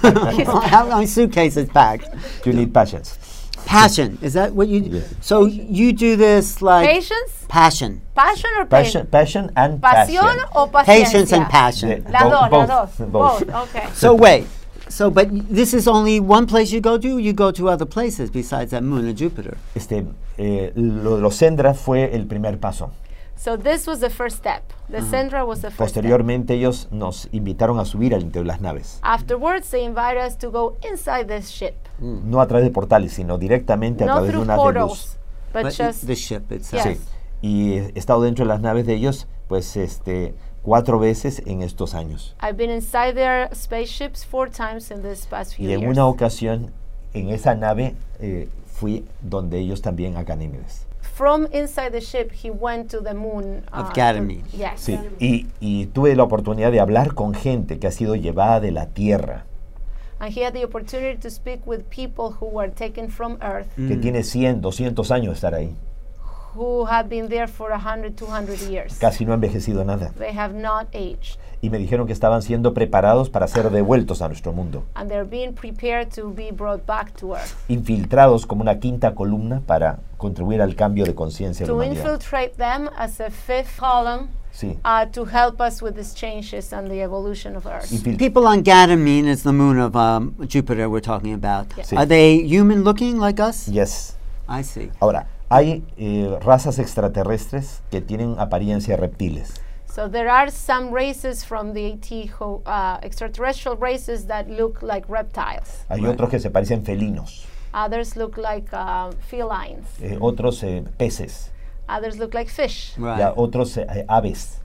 [SPEAKER 1] How my suitcase is packed.
[SPEAKER 2] You need patience.
[SPEAKER 1] Passion. Is that what you?
[SPEAKER 2] Yes.
[SPEAKER 1] So you do this like
[SPEAKER 3] Patience,
[SPEAKER 1] passion,
[SPEAKER 3] passion or
[SPEAKER 2] Passion,
[SPEAKER 3] pain?
[SPEAKER 2] passion and
[SPEAKER 3] Pasión
[SPEAKER 2] passion.
[SPEAKER 3] o paciencia?
[SPEAKER 1] patience, and passion.
[SPEAKER 2] The-
[SPEAKER 3] Las
[SPEAKER 2] Bo-
[SPEAKER 3] dos,
[SPEAKER 2] both,
[SPEAKER 3] las dos.
[SPEAKER 2] both.
[SPEAKER 3] Both, okay.
[SPEAKER 1] So wait. So, but y- this is only one place you go to. You go to other places besides that moon of Jupiter.
[SPEAKER 2] Este, eh, lo de los Sendra fue el primer paso.
[SPEAKER 3] So this was the first step. The Sendra was the first step.
[SPEAKER 2] Posteriormente ellos nos invitaron a subir al interior de las naves.
[SPEAKER 3] Afterwards, they invited us to go inside this ship.
[SPEAKER 2] No a través de portales, sino directamente a
[SPEAKER 3] Not
[SPEAKER 2] través de
[SPEAKER 3] through
[SPEAKER 2] unas de luz.
[SPEAKER 3] portals, but,
[SPEAKER 1] But
[SPEAKER 3] just
[SPEAKER 1] the ship itself.
[SPEAKER 3] Yes.
[SPEAKER 2] Sí. Y he estado dentro de las naves de ellos, pues, este, cuatro veces en estos años.
[SPEAKER 3] I've been inside their spaceships four times in this past few
[SPEAKER 2] Y en
[SPEAKER 3] years.
[SPEAKER 2] una ocasión, en esa nave, eh, fui donde ellos también, a Ganímedes.
[SPEAKER 3] From inside the ship, he went to the moon.
[SPEAKER 1] Of
[SPEAKER 3] uh,
[SPEAKER 1] Ganymede.
[SPEAKER 3] to- Yes.
[SPEAKER 2] Sí. Y, y tuve la oportunidad de hablar con gente que ha sido llevada de la Tierra,
[SPEAKER 3] And he had the opportunity to speak with people who were taken from Earth,
[SPEAKER 2] que tiene cien, doscientos años de estar ahí.
[SPEAKER 3] who had been there for one hundred, two hundred years.
[SPEAKER 2] Casi no ha envejecido nada.
[SPEAKER 3] They have not aged.
[SPEAKER 2] Y me dijeron que estaban siendo preparados para ser devueltos a nuestro mundo.
[SPEAKER 3] And they're being prepared to be brought back to Earth.
[SPEAKER 2] Infiltrados como una quinta columna para contribuir al cambio de conciencia de la
[SPEAKER 3] To
[SPEAKER 2] humanidad.
[SPEAKER 3] infiltrate them as a fifth column
[SPEAKER 2] Sí.
[SPEAKER 3] uh, to help us with these changes and the evolution of Earth.
[SPEAKER 2] Infil-
[SPEAKER 1] People on Ganymede is the moon of um, Jupiter we're talking about.
[SPEAKER 3] Yeah.
[SPEAKER 2] Sí.
[SPEAKER 1] Are they human looking like us?
[SPEAKER 2] Yes.
[SPEAKER 1] I see.
[SPEAKER 2] Ahora, hay eh, razas extraterrestres que tienen apariencia de reptiles.
[SPEAKER 3] So there are some races from the AT who, uh, extraterrestrial races that look like reptiles.
[SPEAKER 2] Hay
[SPEAKER 1] Right.
[SPEAKER 2] otros que se parecen felinos,
[SPEAKER 3] Others look like uh, felines.
[SPEAKER 2] eh, otros eh, peces,
[SPEAKER 3] Others look like fish.
[SPEAKER 1] Right.
[SPEAKER 2] ya otros eh, eh, aves.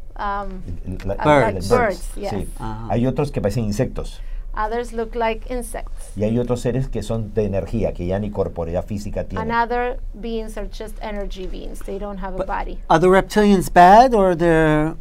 [SPEAKER 3] Um,
[SPEAKER 2] la-
[SPEAKER 3] Uh,
[SPEAKER 1] like
[SPEAKER 2] birds,
[SPEAKER 3] birds, yes.
[SPEAKER 2] sí.
[SPEAKER 1] Ajá.
[SPEAKER 2] Hay otros que parecen insectos.
[SPEAKER 3] others look like insects.
[SPEAKER 2] Y hay otros seres que son de energía, que ya ni corporeidad física tienen.
[SPEAKER 3] And other beings are just energy beings. They don't have a
[SPEAKER 1] But
[SPEAKER 3] body.
[SPEAKER 1] Are the reptilians bad or they're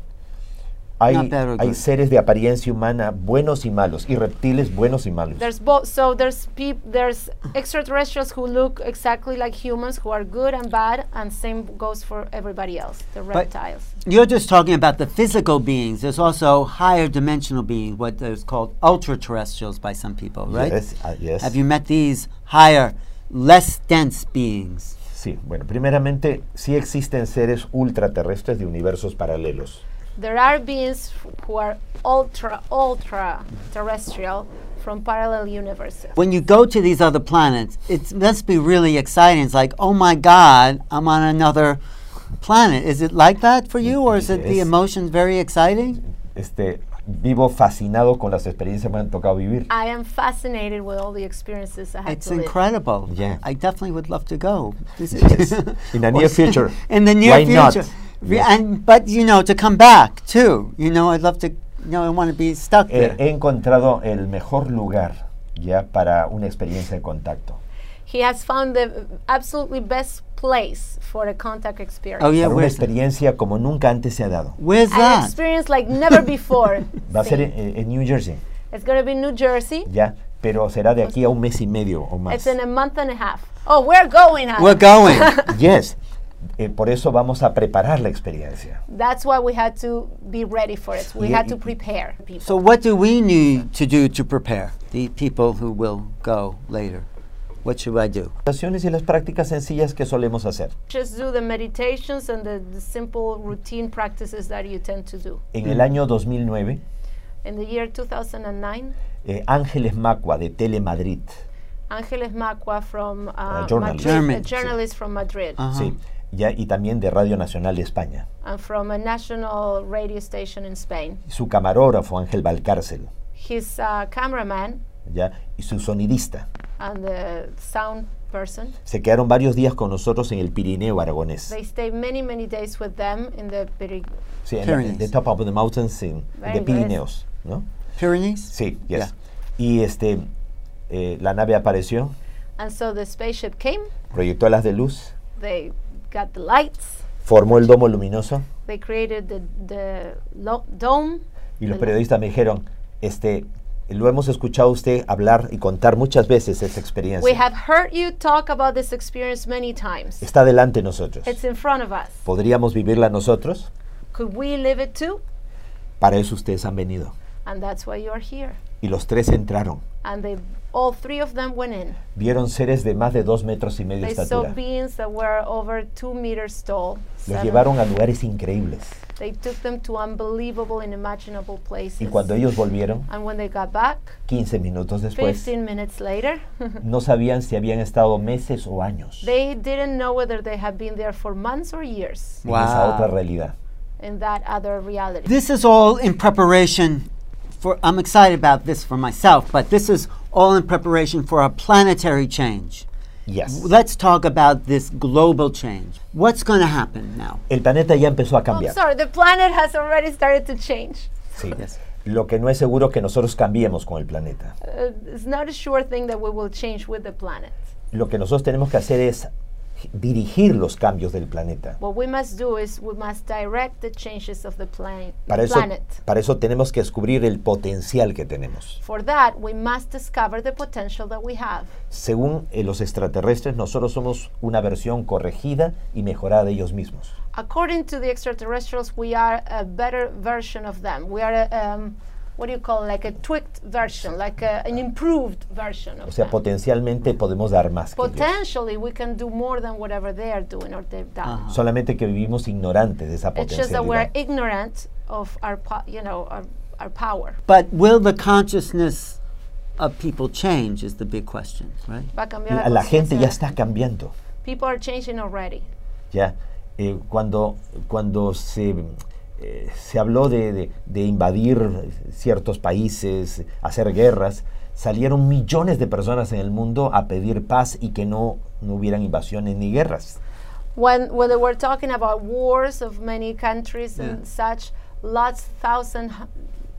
[SPEAKER 2] Hay,
[SPEAKER 1] not bad or
[SPEAKER 2] hay
[SPEAKER 1] good?
[SPEAKER 2] seres de apariencia humana buenos y malos, y reptiles buenos y malos.
[SPEAKER 3] There's both. So there's peop- there's extraterrestrials who look exactly like humans, who are good and bad, and same goes for everybody else, the reptiles.
[SPEAKER 1] You're just talking about the physical beings. There's also higher dimensional beings, what is called ultra terrestrials by some people, right?
[SPEAKER 2] Yes, ah, yes.
[SPEAKER 1] Have you met these higher, less dense beings?
[SPEAKER 2] Sí, bueno, primeramente, sí existen seres ultraterrestres de universos paralelos.
[SPEAKER 3] There are beings f- who are ultra ultra terrestrial from parallel universes.
[SPEAKER 1] When you go to these other planets, it must be really exciting. It's like, oh my God, I'm on another planet. Is it like that for you, or is it the
[SPEAKER 2] Yes.
[SPEAKER 1] emotions very exciting?
[SPEAKER 2] Este, vivo fascinado con las experiencias que me han tocado vivir.
[SPEAKER 3] I am fascinated with all the experiences I had
[SPEAKER 1] It's
[SPEAKER 3] to live.
[SPEAKER 1] incredible.
[SPEAKER 2] Yeah.
[SPEAKER 1] I definitely would love to go. This is-
[SPEAKER 2] Yes. In the near future.
[SPEAKER 1] In the near
[SPEAKER 2] Why not?
[SPEAKER 1] future. Re-
[SPEAKER 2] Yes.
[SPEAKER 1] And but you know, to come back too. You know, I'd love to. You know, I want to be stuck
[SPEAKER 2] Eh,
[SPEAKER 1] there.
[SPEAKER 2] he encontrado el mejor lugar ya para una experiencia de contacto.
[SPEAKER 3] He has found the absolutely best place for a contact experience.
[SPEAKER 1] Oh yeah,
[SPEAKER 2] Para una
[SPEAKER 1] where's that?
[SPEAKER 2] experiencia como nunca antes se ha dado.
[SPEAKER 1] Where's
[SPEAKER 3] An
[SPEAKER 1] that?
[SPEAKER 3] experience like never before.
[SPEAKER 2] Va a ser
[SPEAKER 3] seen.
[SPEAKER 2] en, en New Jersey,
[SPEAKER 3] It's going to be New Jersey.
[SPEAKER 2] ya, pero será de aquí a un mes y medio o más.
[SPEAKER 3] It's in a month and a half. Oh, we're going. Adam.
[SPEAKER 1] We're going.
[SPEAKER 2] Yes. Eh, por eso vamos a preparar la experiencia.
[SPEAKER 3] That's why we had to be ready for it. We
[SPEAKER 2] Y-
[SPEAKER 3] had to
[SPEAKER 2] y-
[SPEAKER 3] prepare people.
[SPEAKER 1] So what do we need to do to prepare the people who will go later? What should I do?
[SPEAKER 2] Meditaciones y las prácticas sencillas que solemos hacer.
[SPEAKER 3] Just do the meditations and the, the simple routine practices that you tend to do.
[SPEAKER 2] En el año dos mil nueve,
[SPEAKER 3] In the year two thousand nine,
[SPEAKER 2] eh, Ángeles Macua de Telemadrid,
[SPEAKER 3] Ángeles Macua from uh,
[SPEAKER 2] Uh, journalist.
[SPEAKER 3] Madrid,
[SPEAKER 1] German.
[SPEAKER 3] a journalist from Madrid,
[SPEAKER 1] Uh-huh.
[SPEAKER 2] sí, ya, y también de Radio Nacional de España.
[SPEAKER 3] and from a national radio station in Spain.
[SPEAKER 2] Su camarógrafo Ángel Valcárcel,
[SPEAKER 3] His uh, cameraman
[SPEAKER 2] ya, y su sonidista.
[SPEAKER 3] and the sound person,
[SPEAKER 2] Se quedaron varios días con nosotros en el Pirineo aragonés.
[SPEAKER 3] they stayed many, many days with them in the Piri-
[SPEAKER 2] Sí, en la-
[SPEAKER 1] Pyrenees.
[SPEAKER 2] the top of the mountains in
[SPEAKER 3] Very
[SPEAKER 2] de
[SPEAKER 3] nice.
[SPEAKER 2] Pirineos, ¿no?
[SPEAKER 1] Pyrenees?
[SPEAKER 2] Sí, yes.
[SPEAKER 1] Yeah.
[SPEAKER 2] Y este, eh, la nave apareció,
[SPEAKER 3] And so the spaceship came,
[SPEAKER 2] proyectó las de luz,
[SPEAKER 3] they got the lights,
[SPEAKER 2] formó el domo luminoso
[SPEAKER 3] they created the, the lo- dome.
[SPEAKER 2] y los
[SPEAKER 3] the-
[SPEAKER 2] periodistas me dijeron, este, lo hemos escuchado a usted hablar y contar muchas veces esta
[SPEAKER 3] We
[SPEAKER 2] experiencia.
[SPEAKER 3] have heard you talk about this experience many times.
[SPEAKER 2] Está delante de nosotros.
[SPEAKER 3] It's in front of us.
[SPEAKER 2] ¿Podríamos vivirla nosotros?
[SPEAKER 3] Could we live it too?
[SPEAKER 2] Para eso ustedes han venido.
[SPEAKER 3] And that's why you're here.
[SPEAKER 2] Y los tres entraron.
[SPEAKER 3] And they, all three of them went in.
[SPEAKER 2] Vieron seres de más de dos metros y medio de
[SPEAKER 3] They saw
[SPEAKER 2] estatura.
[SPEAKER 3] beings that were over two meters tall.
[SPEAKER 2] Los
[SPEAKER 3] seven.
[SPEAKER 2] llevaron a lugares increíbles.
[SPEAKER 3] They took them to unbelievable, unimaginable places.
[SPEAKER 2] Y cuando ellos volvieron,
[SPEAKER 3] And when they got back,
[SPEAKER 2] quince minutos después,
[SPEAKER 3] fifteen minutes later,
[SPEAKER 2] no sabían si habían estado meses o años
[SPEAKER 3] they didn't know whether they had been there for months or years
[SPEAKER 2] en esa
[SPEAKER 1] Wow.
[SPEAKER 2] otra realidad.
[SPEAKER 3] in that other reality.
[SPEAKER 1] This is all in preparation for, I'm excited about this for myself, but this is all in preparation for a planetary change.
[SPEAKER 2] Yes.
[SPEAKER 1] Let's talk about this global change. What's going to happen now?
[SPEAKER 2] El planeta ya empezó a
[SPEAKER 3] Oh,
[SPEAKER 2] cambiar.
[SPEAKER 3] sorry, the planet has already started to change.
[SPEAKER 2] Sí.
[SPEAKER 1] Yes.
[SPEAKER 2] Lo que no es seguro que nosotros cambiemos con el planeta.
[SPEAKER 3] Uh, it's not a sure thing that we will change with the planet.
[SPEAKER 2] Lo que nosotros tenemos que hacer es dirigir los cambios del planeta.
[SPEAKER 3] What we must do is we must direct the changes of the, plan-
[SPEAKER 2] Para
[SPEAKER 3] the
[SPEAKER 2] eso,
[SPEAKER 3] planet.
[SPEAKER 2] para eso tenemos que descubrir el potencial que tenemos.
[SPEAKER 3] For that, we must discover the potential that we have.
[SPEAKER 2] Según eh, los extraterrestres, nosotros somos una versión corregida y mejorada de ellos mismos.
[SPEAKER 3] According to the extraterrestrials, we are a better version of them. We are a, um, what do you call it? Like a tweaked version, like a, an improved version of
[SPEAKER 2] O sea,
[SPEAKER 3] them.
[SPEAKER 2] potencialmente podemos dar más que ellos.
[SPEAKER 3] Potentially, we can do more than whatever they are doing or they've done.
[SPEAKER 1] Uh-huh.
[SPEAKER 2] Solamente que vivimos ignorantes de esa
[SPEAKER 3] It's just that we're
[SPEAKER 2] potencialidad.
[SPEAKER 3] ignorant of our, po- you know, our, our power.
[SPEAKER 1] But will the consciousness of people change is the big question, right?
[SPEAKER 3] Va a cambiar
[SPEAKER 2] La, la gente ya
[SPEAKER 3] conciencia.
[SPEAKER 2] está cambiando.
[SPEAKER 3] People are changing already.
[SPEAKER 2] Ya, eh, cuando, cuando se, eh, se habló de, de- de invadir ciertos países, hacer guerras, salieron millones de personas en el mundo a pedir paz y que no, no hubieran invasiones ni guerras.
[SPEAKER 3] When, when they were talking about wars of many countries
[SPEAKER 1] Yeah.
[SPEAKER 3] and such, lots, thousand, hu-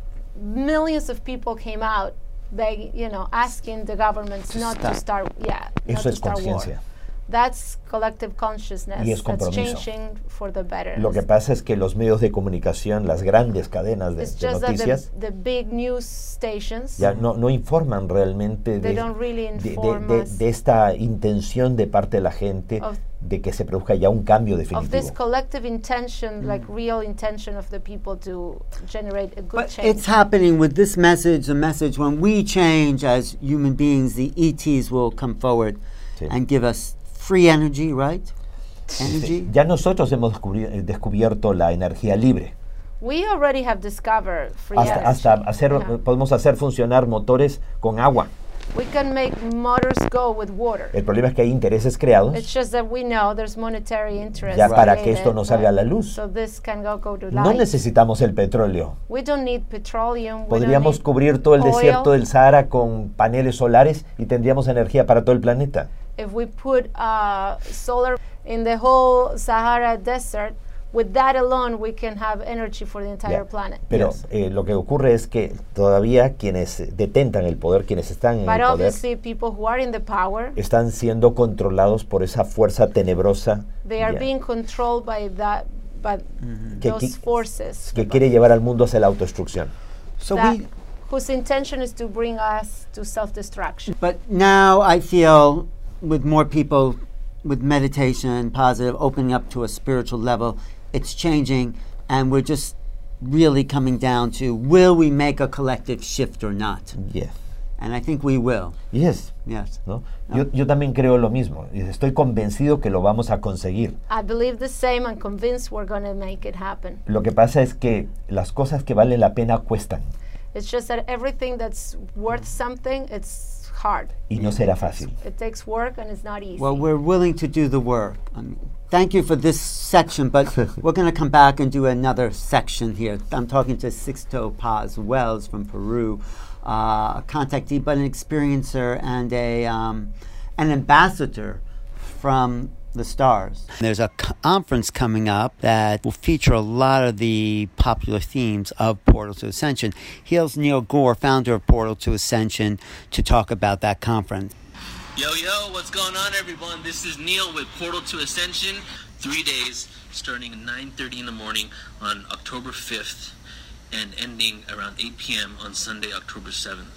[SPEAKER 3] millions of people came out, begging, you know, asking the governments
[SPEAKER 1] To
[SPEAKER 3] not
[SPEAKER 1] stop.
[SPEAKER 3] to start, yeah, not
[SPEAKER 2] Eso
[SPEAKER 3] to
[SPEAKER 2] es
[SPEAKER 3] start war.
[SPEAKER 2] conciencia.
[SPEAKER 3] That's collective consciousness.
[SPEAKER 2] Y es
[SPEAKER 3] That's
[SPEAKER 2] compromiso.
[SPEAKER 3] changing for the better.
[SPEAKER 2] Lo que pasa es que los medios de comunicación, las grandes cadenas de,
[SPEAKER 3] It's
[SPEAKER 2] de
[SPEAKER 3] just that
[SPEAKER 2] noticias,
[SPEAKER 3] the, the big news stations,
[SPEAKER 2] ya no, no informan realmente
[SPEAKER 3] they
[SPEAKER 2] de,
[SPEAKER 3] don't really
[SPEAKER 2] de- de-
[SPEAKER 3] inform
[SPEAKER 2] de-
[SPEAKER 3] us
[SPEAKER 2] de esta intención de parte de la gente
[SPEAKER 3] of-
[SPEAKER 2] de que se produzca ya un cambio
[SPEAKER 3] of this
[SPEAKER 2] definitivo.
[SPEAKER 3] collective intention, like real intention of the people to generate a good
[SPEAKER 1] But
[SPEAKER 3] change.
[SPEAKER 1] it's happening with this message, the message when we change as human beings, the E Ts will come forward
[SPEAKER 2] Sí.
[SPEAKER 1] and give us free energy, right? Energy.
[SPEAKER 2] Ya nosotros hemos descubri- eh, descubierto la energía libre.
[SPEAKER 3] We already have discovered free
[SPEAKER 2] Hasta,
[SPEAKER 3] energy.
[SPEAKER 2] hasta hacer,
[SPEAKER 3] Yeah.
[SPEAKER 2] podemos hacer funcionar motores con agua.
[SPEAKER 3] We can make motors go with water.
[SPEAKER 2] El problema es que hay intereses creados
[SPEAKER 3] It's just that we know there's monetary interest.
[SPEAKER 2] ya para que
[SPEAKER 3] created,
[SPEAKER 2] esto no salga a la
[SPEAKER 3] but-
[SPEAKER 2] luz.
[SPEAKER 3] So this can go, go to
[SPEAKER 2] No
[SPEAKER 3] light.
[SPEAKER 2] necesitamos el petróleo.
[SPEAKER 3] We don't need petroleum. we don't
[SPEAKER 2] Podríamos
[SPEAKER 3] need
[SPEAKER 2] cubrir todo el
[SPEAKER 3] oil.
[SPEAKER 2] desierto del Sahara con paneles solares y tendríamos energía para todo el planeta.
[SPEAKER 3] If we put uh, solar in the whole Sahara desert, with that alone we can have energy for the entire
[SPEAKER 2] Ya.
[SPEAKER 3] planet.
[SPEAKER 2] Pero
[SPEAKER 1] Yes.
[SPEAKER 2] eh, lo que ocurre es que todavía quienes eh, detentan el poder, quienes están en
[SPEAKER 3] But
[SPEAKER 2] el poder,
[SPEAKER 3] obviously people who are in the power,
[SPEAKER 2] están siendo controlados por esa fuerza tenebrosa
[SPEAKER 3] they are
[SPEAKER 2] ya,
[SPEAKER 3] being controlled by that, by
[SPEAKER 2] Que
[SPEAKER 3] those
[SPEAKER 2] qui-
[SPEAKER 3] forces.
[SPEAKER 2] que quiere llevar al mundo hacia la autodestrucción.
[SPEAKER 1] So
[SPEAKER 3] that,
[SPEAKER 1] we,
[SPEAKER 3] whose intention is to bring us to self-destruction.
[SPEAKER 1] but now I feel with more people with meditation, positive, opening up to a spiritual level, it's changing, and we're just really coming down to will we make a collective shift or not?
[SPEAKER 2] Yes.
[SPEAKER 1] And I think we will.
[SPEAKER 2] Yes.
[SPEAKER 1] Yes.
[SPEAKER 2] ¿No? Yo, yo también creo lo mismo. y Estoy convencido que lo vamos a conseguir.
[SPEAKER 3] I believe the same and convinced we're going to make it happen.
[SPEAKER 2] Lo que pasa es que las cosas que valen la pena cuestan
[SPEAKER 3] It's just that everything that's worth something, it's hard.
[SPEAKER 2] y no será fácil.
[SPEAKER 3] It takes work and it's not easy.
[SPEAKER 1] Well, we're willing to do the work. I mean, thank you for this section, but we're going to come back and do another section here. I'm talking to Sixto Paz Wells from Peru, uh, a contactee, but an experiencer and a um, an ambassador from the stars. There's a conference coming up that will feature a lot of the popular themes of Portal to Ascension. Here's Neil Gore, founder of Portal to Ascension, to talk about that conference.
[SPEAKER 4] Yo, yo, what's going on, everyone? This is Neil with Portal to Ascension. Three days, starting at nine thirty in the morning on October fifth and ending around eight p.m. on Sunday, October seventh.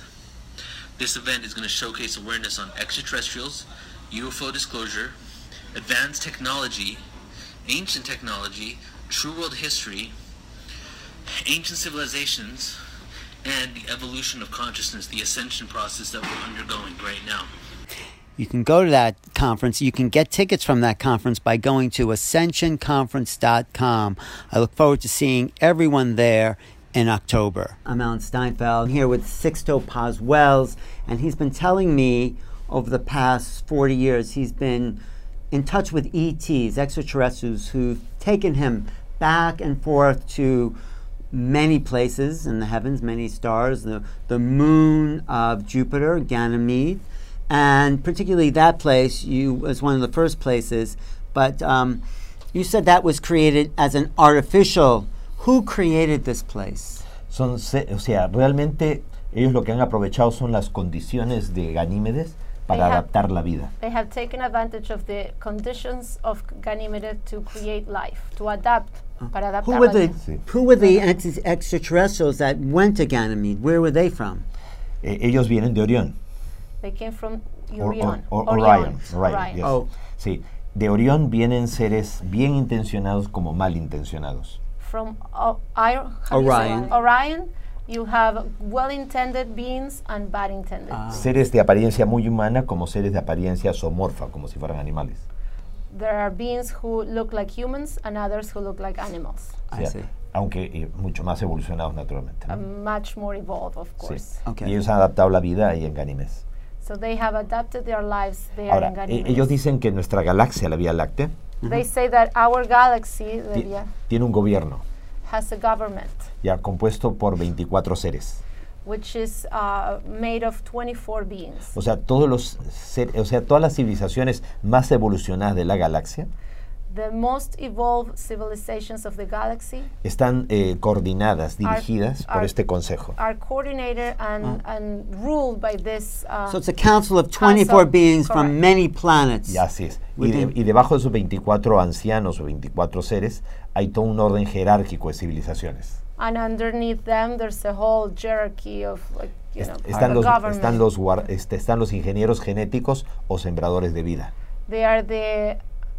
[SPEAKER 4] This event is going to showcase awareness on extraterrestrials, U F O disclosure, advanced technology, ancient technology, true world history, ancient civilizations, and the evolution of consciousness, the ascension process that we're undergoing right now.
[SPEAKER 1] You can go to that conference. You can get tickets from that conference by going to ascension conference dot com. I look forward to seeing everyone there in October. I'm Alan Steinfeld, here with Sixto Paz Wells, and he's been telling me over the past forty years, he's been in touch with E Ts, extraterrestrials, who've taken him back and forth to many places in the heavens, many stars, the, the moon of Jupiter, Ganymede, and particularly that place you was one of the first places, but um, you said that was created as an artificial. Who created this place?
[SPEAKER 2] Son, se- o sea, realmente ellos lo que han aprovechado son las condiciones de Ganímedes para
[SPEAKER 3] They have-
[SPEAKER 2] adaptar la vida.
[SPEAKER 3] They have taken advantage of the conditions of Ganymede to create life, to adapt, para adaptar
[SPEAKER 1] Who were
[SPEAKER 3] la
[SPEAKER 1] the
[SPEAKER 3] vida.
[SPEAKER 2] Sí.
[SPEAKER 1] Who were the ex- extraterrestrials that went to Ganymede? Where were they from?
[SPEAKER 2] Eh, ellos vienen de Orión.
[SPEAKER 3] They came from
[SPEAKER 2] Or-
[SPEAKER 3] Orion.
[SPEAKER 2] or- or- Orion. Orion,
[SPEAKER 3] Orion.
[SPEAKER 2] yes.
[SPEAKER 1] Oh.
[SPEAKER 2] Sí, de Orión vienen seres bien intencionados como mal intencionados.
[SPEAKER 3] From o- Ir- how do you say
[SPEAKER 1] Orion.
[SPEAKER 3] it? Orion, you have well-intended beings and bad-intended.
[SPEAKER 1] Ah.
[SPEAKER 2] Seres de apariencia muy humana como seres de apariencia zoomorfa, como si fueran animales.
[SPEAKER 3] There are beings who look like humans and others who look like animals.
[SPEAKER 2] O
[SPEAKER 1] I
[SPEAKER 2] sea,
[SPEAKER 1] see.
[SPEAKER 2] aunque eh, mucho más evolucionados naturalmente. ¿no?
[SPEAKER 3] Uh, much more evolved, of
[SPEAKER 2] Sí.
[SPEAKER 3] course.
[SPEAKER 1] Okay.
[SPEAKER 2] Y ellos han adaptado la vida ahí en Ganímedes.
[SPEAKER 3] So they have adapted their lives there
[SPEAKER 2] Ahora,
[SPEAKER 3] in
[SPEAKER 2] eh,
[SPEAKER 3] Ganymede.
[SPEAKER 2] ellos dicen que nuestra galaxia, la Vía Láctea,
[SPEAKER 3] They say that our galaxy, the
[SPEAKER 2] ti-
[SPEAKER 3] Via,
[SPEAKER 2] tiene un gobierno
[SPEAKER 3] has a government,
[SPEAKER 2] ya compuesto por veinticuatro seres.
[SPEAKER 3] which is uh, made of twenty-four beings.
[SPEAKER 2] O sea, todos los ser- o sea, todas las civilizaciones más evolucionadas de la galaxia
[SPEAKER 3] The most evolved civilizations of the galaxy
[SPEAKER 2] están eh, coordinadas,
[SPEAKER 3] Are-
[SPEAKER 2] dirigidas por
[SPEAKER 3] are-
[SPEAKER 2] este consejo.
[SPEAKER 3] are coordinated and, and ruled by this. Uh,
[SPEAKER 1] So it's a council of twenty-four
[SPEAKER 3] Council,
[SPEAKER 1] beings from
[SPEAKER 3] correct.
[SPEAKER 1] many planets.
[SPEAKER 2] Y así es. Y, de-
[SPEAKER 1] Within-
[SPEAKER 2] y debajo de esos veinticuatro ancianos o veinticuatro seres hay todo un orden jerárquico de civilizaciones.
[SPEAKER 3] and underneath them, there's a whole hierarchy of, like, you
[SPEAKER 2] Est-
[SPEAKER 3] know,
[SPEAKER 2] están,
[SPEAKER 3] a
[SPEAKER 2] los,
[SPEAKER 3] government.
[SPEAKER 2] están, los guar- este, están los ingenieros genéticos o sembradores de vida.
[SPEAKER 3] They are the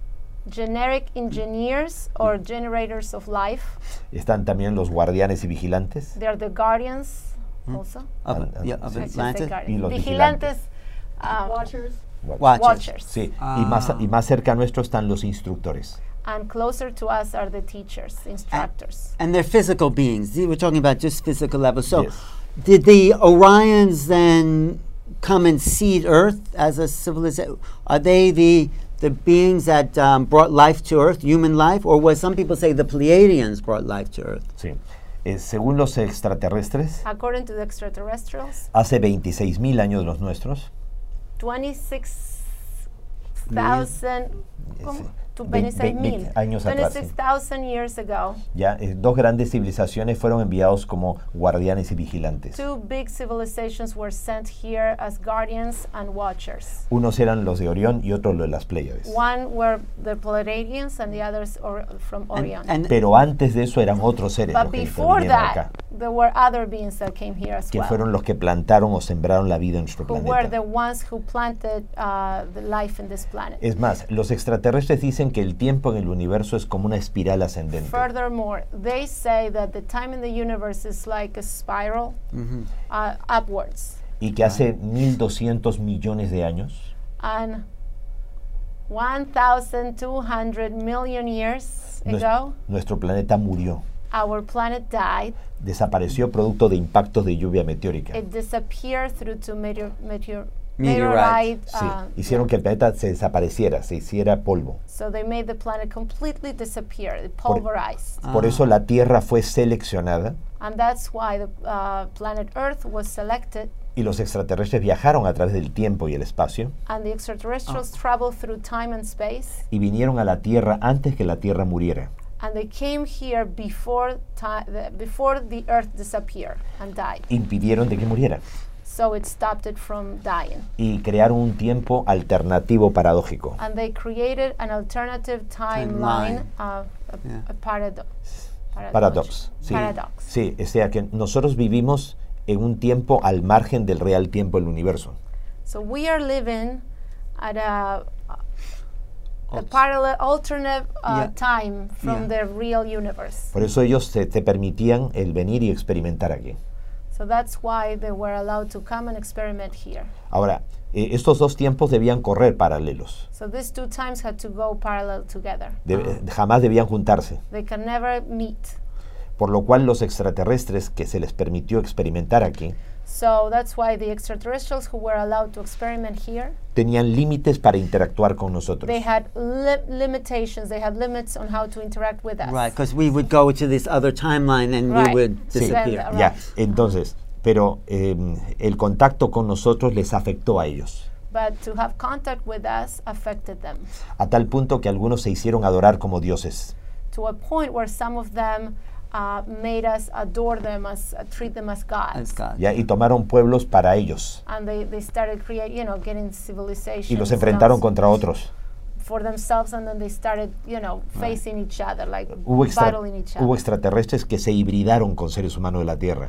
[SPEAKER 3] generic engineers or generators of life.
[SPEAKER 2] Están también los guardianes y vigilantes.
[SPEAKER 3] They are the guardians also.
[SPEAKER 1] Of,
[SPEAKER 2] Al- al-
[SPEAKER 1] yeah, of
[SPEAKER 2] sí.
[SPEAKER 3] I should say
[SPEAKER 1] Atlantis.
[SPEAKER 3] guardians.
[SPEAKER 2] Y los
[SPEAKER 3] Vigilantes. um,
[SPEAKER 5] Watchers.
[SPEAKER 1] Watchers.
[SPEAKER 3] Watchers.
[SPEAKER 2] Sí, y, más,
[SPEAKER 1] Ah.
[SPEAKER 2] y más cerca nuestro están los instructores.
[SPEAKER 3] And closer to us are the teachers, instructors.
[SPEAKER 1] And they're physical beings. We're talking about just physical level. So,
[SPEAKER 2] Yes.
[SPEAKER 1] did the Orions then come and seed Earth as a civilization? Are they the the beings that um, brought life to Earth, human life, or was some people say the Pleiadians brought life to Earth?
[SPEAKER 2] Sí. Eh, según los extraterrestres,
[SPEAKER 3] According to the extraterrestrials,
[SPEAKER 2] hace veintiséis mil años los nuestros,
[SPEAKER 3] twenty-six thousand
[SPEAKER 2] Sí.
[SPEAKER 3] to
[SPEAKER 2] Ve-
[SPEAKER 3] twenty-seis
[SPEAKER 2] ve-
[SPEAKER 3] mil,
[SPEAKER 2] ve- años atrás, sí.
[SPEAKER 3] twenty-six thousand years ago,
[SPEAKER 2] ya eh, dos grandes civilizaciones fueron enviados como guardianes y vigilantes.
[SPEAKER 3] two big civilizations were sent here as guardians and watchers.
[SPEAKER 2] Unos eran los de Orión y otros los de las Pléyades.
[SPEAKER 3] One were the Pleiadians and the others or, from
[SPEAKER 1] And,
[SPEAKER 3] Orion.
[SPEAKER 1] and
[SPEAKER 2] Pero antes de eso eran otros seres
[SPEAKER 3] but
[SPEAKER 2] los que
[SPEAKER 3] before
[SPEAKER 2] vinieron
[SPEAKER 3] that,
[SPEAKER 2] acá,
[SPEAKER 3] there were other beings that came here as
[SPEAKER 2] que
[SPEAKER 3] well,
[SPEAKER 2] fueron los que plantaron o sembraron la vida en nuestro
[SPEAKER 3] who were the
[SPEAKER 2] planeta.
[SPEAKER 3] ones who planted uh, the life in this planet.
[SPEAKER 2] Es más, los extraterrestres dicen que el tiempo en el universo es como una espiral ascendente.
[SPEAKER 3] Furthermore, they say that the time in the universe is like a spiral uh, upwards.
[SPEAKER 2] Y que hace mil doscientos millones de años
[SPEAKER 3] And one thousand two hundred million years
[SPEAKER 2] nues-
[SPEAKER 3] ago,
[SPEAKER 2] nuestro planeta murió.
[SPEAKER 3] our planet died.
[SPEAKER 2] Desapareció producto de impactos de lluvia meteórica.
[SPEAKER 3] It disappeared through to meteor, meteor,
[SPEAKER 1] Meteorite.
[SPEAKER 3] meteorite.
[SPEAKER 2] Sí,
[SPEAKER 3] uh,
[SPEAKER 2] hicieron que el planeta se desapareciera, se hiciera polvo.
[SPEAKER 3] So they made the planet completely disappear, it
[SPEAKER 2] Por-
[SPEAKER 3] pulverized.
[SPEAKER 2] Por eso la Tierra fue seleccionada
[SPEAKER 3] And that's why the uh, planet Earth was selected,
[SPEAKER 2] y los extraterrestres viajaron a través del tiempo y el espacio
[SPEAKER 3] and the extraterrestrials traveled through time and space,
[SPEAKER 2] y vinieron a la Tierra antes que la Tierra muriera.
[SPEAKER 3] and they came here before, ti- the, before the Earth disappeared and died.
[SPEAKER 2] Impidieron de que muriera
[SPEAKER 3] So it stopped it from dying.
[SPEAKER 2] y crearon un tiempo alternativo paradójico.
[SPEAKER 3] And they created an alternative timeline,
[SPEAKER 1] Timeline.
[SPEAKER 3] uh, a,
[SPEAKER 1] Yeah.
[SPEAKER 3] a paradox.
[SPEAKER 2] Paradox. Sí.
[SPEAKER 3] Paradox.
[SPEAKER 2] Sí, o sea que nosotros vivimos en un tiempo al margen del real tiempo del universo.
[SPEAKER 3] So we are living at a, a parallel, alternate uh,
[SPEAKER 1] Yeah.
[SPEAKER 3] time from
[SPEAKER 1] Yeah.
[SPEAKER 3] the real universe.
[SPEAKER 2] Por eso ellos te, te permitían el venir y experimentar aquí.
[SPEAKER 3] So that's why they were allowed to come and experiment here.
[SPEAKER 2] Ahora, eh, estos dos tiempos debían correr paralelos.
[SPEAKER 3] So these two times had to go parallel together.
[SPEAKER 2] De- eh, jamás debían juntarse.
[SPEAKER 3] They can never meet.
[SPEAKER 2] Por lo cual los extraterrestres que se les permitió experimentar aquí
[SPEAKER 3] So that's why the extraterrestrials who were allowed to experiment here,
[SPEAKER 2] tenían límites para interactuar con nosotros.
[SPEAKER 3] they had li- limitations. They had limits on how to interact with us.
[SPEAKER 1] Right, because we would go to this other timeline and we
[SPEAKER 3] Right.
[SPEAKER 1] would
[SPEAKER 3] Sí.
[SPEAKER 1] disappear.
[SPEAKER 3] Then,
[SPEAKER 2] Ya,
[SPEAKER 3] Right.
[SPEAKER 2] entonces, pero eh, el contacto con nosotros les afectó a ellos,
[SPEAKER 3] But to have contact with us affected them
[SPEAKER 2] a tal punto que algunos se hicieron adorar como dioses.
[SPEAKER 3] to a point where some of them uh, made us adore them as uh, treat them as gods.
[SPEAKER 1] As God.
[SPEAKER 2] Ya, y tomaron pueblos para ellos
[SPEAKER 3] And they, they started create, you know, getting civilizations
[SPEAKER 2] y los enfrentaron
[SPEAKER 3] themselves
[SPEAKER 2] contra otros.
[SPEAKER 3] for themselves, and then they started, you know, facing each other, like
[SPEAKER 2] Hubo, extra-
[SPEAKER 3] battling each other.
[SPEAKER 2] hubo extraterrestres que se hibridaron con seres humanos de la Tierra.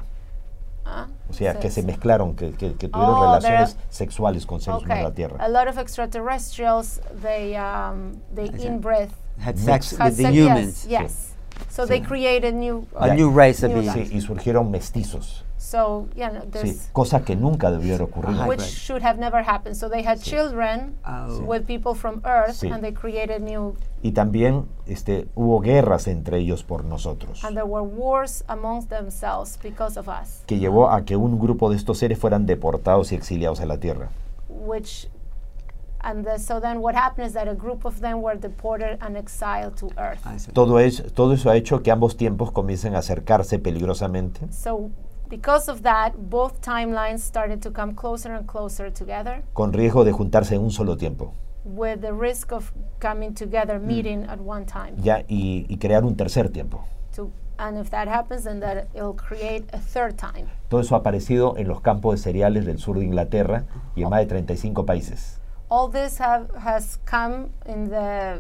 [SPEAKER 3] Ah,
[SPEAKER 2] O sea,
[SPEAKER 3] so-
[SPEAKER 2] que se
[SPEAKER 3] so-
[SPEAKER 2] mezclaron, que, que- que tuvieron
[SPEAKER 3] Oh,
[SPEAKER 2] relaciones
[SPEAKER 3] there-
[SPEAKER 2] sexuales con seres humanos
[SPEAKER 3] Okay,
[SPEAKER 2] de la
[SPEAKER 3] a
[SPEAKER 2] Tierra.
[SPEAKER 3] lot of extraterrestrials, they um, they
[SPEAKER 1] Okay.
[SPEAKER 3] inbred.
[SPEAKER 1] Had
[SPEAKER 2] Mix.
[SPEAKER 1] sex
[SPEAKER 3] had
[SPEAKER 1] with the
[SPEAKER 3] sex-
[SPEAKER 1] humans.
[SPEAKER 3] Yes, yes. So they created new.
[SPEAKER 1] A
[SPEAKER 2] Ya.
[SPEAKER 1] new race of
[SPEAKER 3] New
[SPEAKER 1] beings.
[SPEAKER 3] life.
[SPEAKER 2] Sí, y surgieron mestizos.
[SPEAKER 3] So yeah, no,
[SPEAKER 2] Sí,
[SPEAKER 3] there's
[SPEAKER 2] cosa que nunca debió haber ocurrido.
[SPEAKER 1] Ajá.
[SPEAKER 3] which
[SPEAKER 1] Hybrid.
[SPEAKER 3] should have never happened. So they had children
[SPEAKER 1] Oh.
[SPEAKER 3] with people from Earth,
[SPEAKER 2] Sí.
[SPEAKER 3] and they created new.
[SPEAKER 2] Y también este, hubo guerras entre ellos por nosotros,
[SPEAKER 3] And there were wars amongst themselves because of us,
[SPEAKER 2] que llevó a que un grupo de estos seres fueran deportados y exiliados a la Tierra.
[SPEAKER 3] which. And the, so then what happened is that a group of them were deported and exiled to Earth.
[SPEAKER 1] I see.
[SPEAKER 2] Todo, es, todo eso ha hecho que ambos tiempos comiencen a acercarse peligrosamente,
[SPEAKER 3] So because of that, both timelines started to come closer and closer together,
[SPEAKER 2] con riesgo de juntarse en un solo tiempo,
[SPEAKER 3] with the risk of coming together, meeting at one time.
[SPEAKER 2] ya, y, y crear un tercer tiempo.
[SPEAKER 3] To, and if that happens, then that it'll create a third time.
[SPEAKER 2] Todo eso ha aparecido en los campos de cereales del sur de Inglaterra y en más de treinta y cinco países.
[SPEAKER 3] All this have, has come in the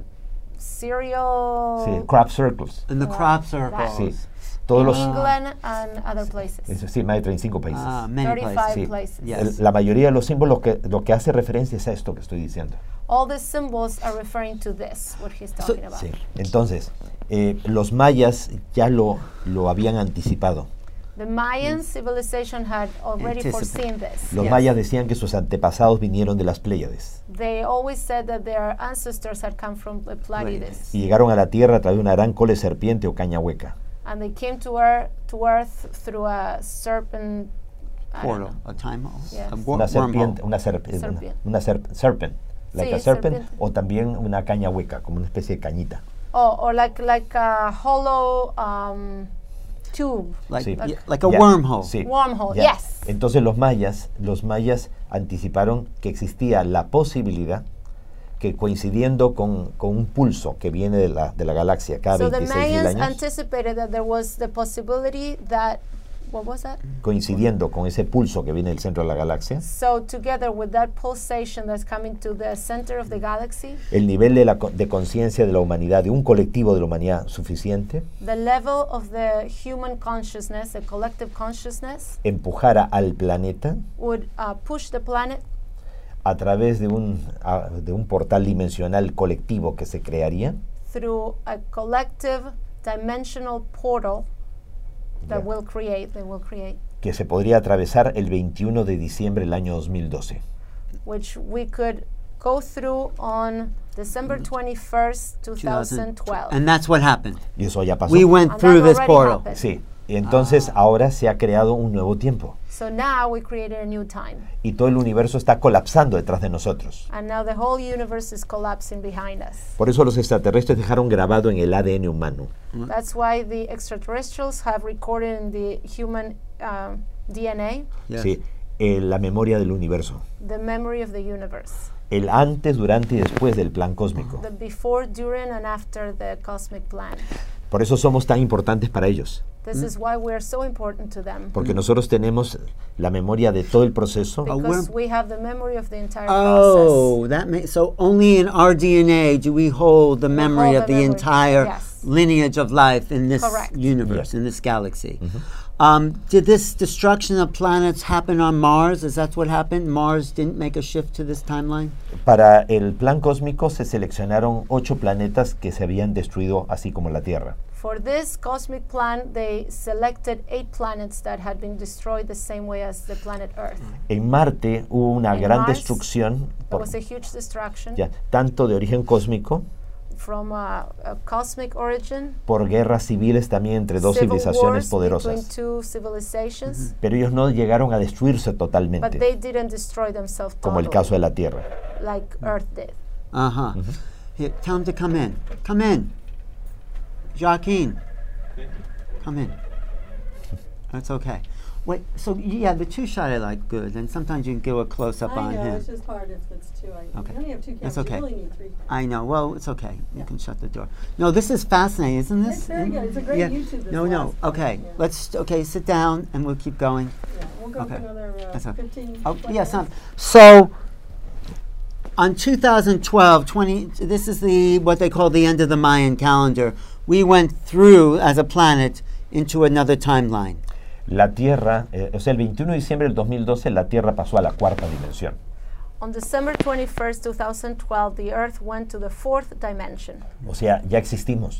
[SPEAKER 3] cereal
[SPEAKER 2] Sí, crop circles.
[SPEAKER 1] In the
[SPEAKER 3] Wow.
[SPEAKER 1] crop
[SPEAKER 2] Sí,
[SPEAKER 1] circles.
[SPEAKER 2] todos
[SPEAKER 3] in
[SPEAKER 2] los,
[SPEAKER 3] England and other places.
[SPEAKER 2] eso sí, más de treinta y cinco países.
[SPEAKER 1] Ah, many
[SPEAKER 3] thirty-five
[SPEAKER 1] places.
[SPEAKER 2] Sí.
[SPEAKER 3] places.
[SPEAKER 1] Yes.
[SPEAKER 2] El- La mayoría de los símbolos que lo que hace referencia es a esto que estoy diciendo.
[SPEAKER 3] All these symbols are referring to this, what he's talking about.
[SPEAKER 2] Sí. Entonces, eh, los mayas ya lo, lo habían anticipado.
[SPEAKER 3] The Mayan civilization had already
[SPEAKER 1] Anticipate.
[SPEAKER 3] foreseen this.
[SPEAKER 2] Los
[SPEAKER 1] Yes.
[SPEAKER 2] mayas decían que sus antepasados vinieron de las Pléyades
[SPEAKER 3] They always said that their ancestors had come from the Pleiades,
[SPEAKER 2] y llegaron a la tierra a través de una gran cola de serpiente o caña hueca.
[SPEAKER 3] and they came to Earth, to Earth through a serpent I don't
[SPEAKER 1] Portal,
[SPEAKER 3] know.
[SPEAKER 1] a time
[SPEAKER 3] Yes.
[SPEAKER 1] a wor-
[SPEAKER 2] Una
[SPEAKER 1] wormhole.
[SPEAKER 2] serpiente, una, serp- eh,
[SPEAKER 3] Serpiente.
[SPEAKER 2] una serp- serpent, like
[SPEAKER 3] Sí,
[SPEAKER 2] a serpent,
[SPEAKER 3] serpiente.
[SPEAKER 2] o también una caña hueca, como una especie de cañita.
[SPEAKER 3] Oh, or like like a hollow um, tube.
[SPEAKER 1] Like,
[SPEAKER 2] Sí.
[SPEAKER 1] yeah, like a
[SPEAKER 2] Ya,
[SPEAKER 1] wormhole.
[SPEAKER 2] sí,
[SPEAKER 3] Wormhole,
[SPEAKER 2] ya.
[SPEAKER 3] yes.
[SPEAKER 2] Entonces los mayas, los mayas anticiparon que existía la posibilidad que coincidiendo con, con un pulso que viene de la, de la galaxia cada
[SPEAKER 3] So the
[SPEAKER 2] veintiséis mil
[SPEAKER 3] Mayans
[SPEAKER 2] años,
[SPEAKER 3] anticipated that there was the possibility that what was that?
[SPEAKER 2] coincidiendo con ese pulso que viene del centro de la galaxia,
[SPEAKER 3] So together with that pulsation that's coming to the center of the galaxy,
[SPEAKER 2] el nivel de, la, co- de conciencia de la humanidad, de un colectivo de la humanidad suficiente,
[SPEAKER 3] the level of the human consciousness, the collective consciousness,
[SPEAKER 2] empujara al planeta
[SPEAKER 3] would uh, push the planet
[SPEAKER 2] a través de un, a- de un portal dimensional colectivo que se crearía,
[SPEAKER 3] through a collective dimensional portal that
[SPEAKER 2] Ya.
[SPEAKER 3] will create, they will create,
[SPEAKER 2] que se podría atravesar el veintiuno de diciembre del año dos mil doce.
[SPEAKER 3] which we could go through on December twenty-first, two thousand twelve.
[SPEAKER 1] And that's what happened.
[SPEAKER 2] Y eso ya pasó.
[SPEAKER 1] We went
[SPEAKER 3] And
[SPEAKER 1] through
[SPEAKER 3] that
[SPEAKER 1] this
[SPEAKER 3] already
[SPEAKER 1] portal.
[SPEAKER 3] happened.
[SPEAKER 2] Sí, y entonces ahora se ha creado un nuevo tiempo
[SPEAKER 3] So now we created a new time.
[SPEAKER 2] y todo el universo está colapsando detrás de nosotros.
[SPEAKER 3] And now the whole universe is collapsing behind us.
[SPEAKER 2] Por eso los extraterrestres dejaron grabado en el A D N humano
[SPEAKER 3] That's why the extraterrestrials have recorded in the human um, D N A
[SPEAKER 1] Yes.
[SPEAKER 2] sí, eh, la memoria del universo.
[SPEAKER 3] the memory of the universe.
[SPEAKER 2] El antes, durante y después del plan cósmico.
[SPEAKER 3] The before, during, and after the cosmic plan.
[SPEAKER 2] Por eso somos tan importantes para ellos.
[SPEAKER 3] This is why we are so important to them.
[SPEAKER 2] Porque nosotros tenemos la memoria de todo el proceso
[SPEAKER 3] Because
[SPEAKER 1] we're-
[SPEAKER 3] we have the memory of the entire
[SPEAKER 1] Oh, that makes so only in our D N A do we hold the memory
[SPEAKER 3] hold
[SPEAKER 1] of
[SPEAKER 3] the
[SPEAKER 1] the
[SPEAKER 3] memory,
[SPEAKER 1] entire
[SPEAKER 3] yes.
[SPEAKER 1] lineage of life in this
[SPEAKER 3] Correct.
[SPEAKER 1] universe,
[SPEAKER 2] Yeah.
[SPEAKER 1] in this galaxy. Um, did this destruction of planets happen on Mars? Is that what happened? Mars didn't make a shift to this timeline?
[SPEAKER 2] Para el plan cósmico se seleccionaron ocho planetas que se habían destruido así como la Tierra.
[SPEAKER 3] process. For this cosmic plan, they selected eight planets that had been destroyed the same way as the planet Earth.
[SPEAKER 2] En Marte hubo una
[SPEAKER 3] En
[SPEAKER 2] gran
[SPEAKER 3] Mars,
[SPEAKER 2] destrucción,
[SPEAKER 3] There
[SPEAKER 2] por-
[SPEAKER 3] was a huge destruction
[SPEAKER 2] ya, tanto de origen cósmico,
[SPEAKER 3] from a, a cosmic origin,
[SPEAKER 2] por guerras civiles también entre dos
[SPEAKER 3] civil
[SPEAKER 2] civilizaciones
[SPEAKER 3] wars between
[SPEAKER 2] poderosas.
[SPEAKER 3] two civilizations,
[SPEAKER 2] Pero ellos no llegaron a destruirse
[SPEAKER 3] but
[SPEAKER 2] totalmente,
[SPEAKER 3] they didn't destroy themselves
[SPEAKER 2] como el
[SPEAKER 3] totally,
[SPEAKER 2] caso de la Tierra.
[SPEAKER 3] like Earth did.
[SPEAKER 1] Uh-huh. Here, tell him to come in. Come in. Joaquin. Come in. That's okay. Wait, so yeah, the two shot I like good, and sometimes you can go a close up
[SPEAKER 5] I
[SPEAKER 1] on
[SPEAKER 5] know,
[SPEAKER 1] him.
[SPEAKER 5] it's just hard if it's two. I,
[SPEAKER 1] Okay.
[SPEAKER 5] You only have two cameras.
[SPEAKER 1] That's okay.
[SPEAKER 5] You really need three.
[SPEAKER 1] I know. Well, it's okay. You
[SPEAKER 5] Yeah.
[SPEAKER 1] can shut the door. No, this is fascinating, isn't this?
[SPEAKER 5] It's very good. It's a great
[SPEAKER 1] yeah.
[SPEAKER 5] YouTube, this
[SPEAKER 1] No, no.
[SPEAKER 5] last part,
[SPEAKER 1] Okay.
[SPEAKER 5] yeah.
[SPEAKER 1] Let's. Okay. Sit down, and we'll keep going.
[SPEAKER 5] Yeah, we'll go
[SPEAKER 1] Okay.
[SPEAKER 5] for another uh,
[SPEAKER 1] That's okay.
[SPEAKER 5] fifteen,
[SPEAKER 1] Oh,
[SPEAKER 5] twenty
[SPEAKER 1] yes.
[SPEAKER 5] minutes.
[SPEAKER 1] Um, so, on two thousand twelve, twenty. This is the what they call the end of the Mayan calendar. We went through as a planet into another timeline.
[SPEAKER 2] La Tierra, eh, o sea, el veintiuno de diciembre del dos mil doce, la Tierra pasó a la cuarta dimensión.
[SPEAKER 3] On December twenty-first, two thousand twelve, the Earth went to the fourth dimension.
[SPEAKER 2] O sea, ya existimos.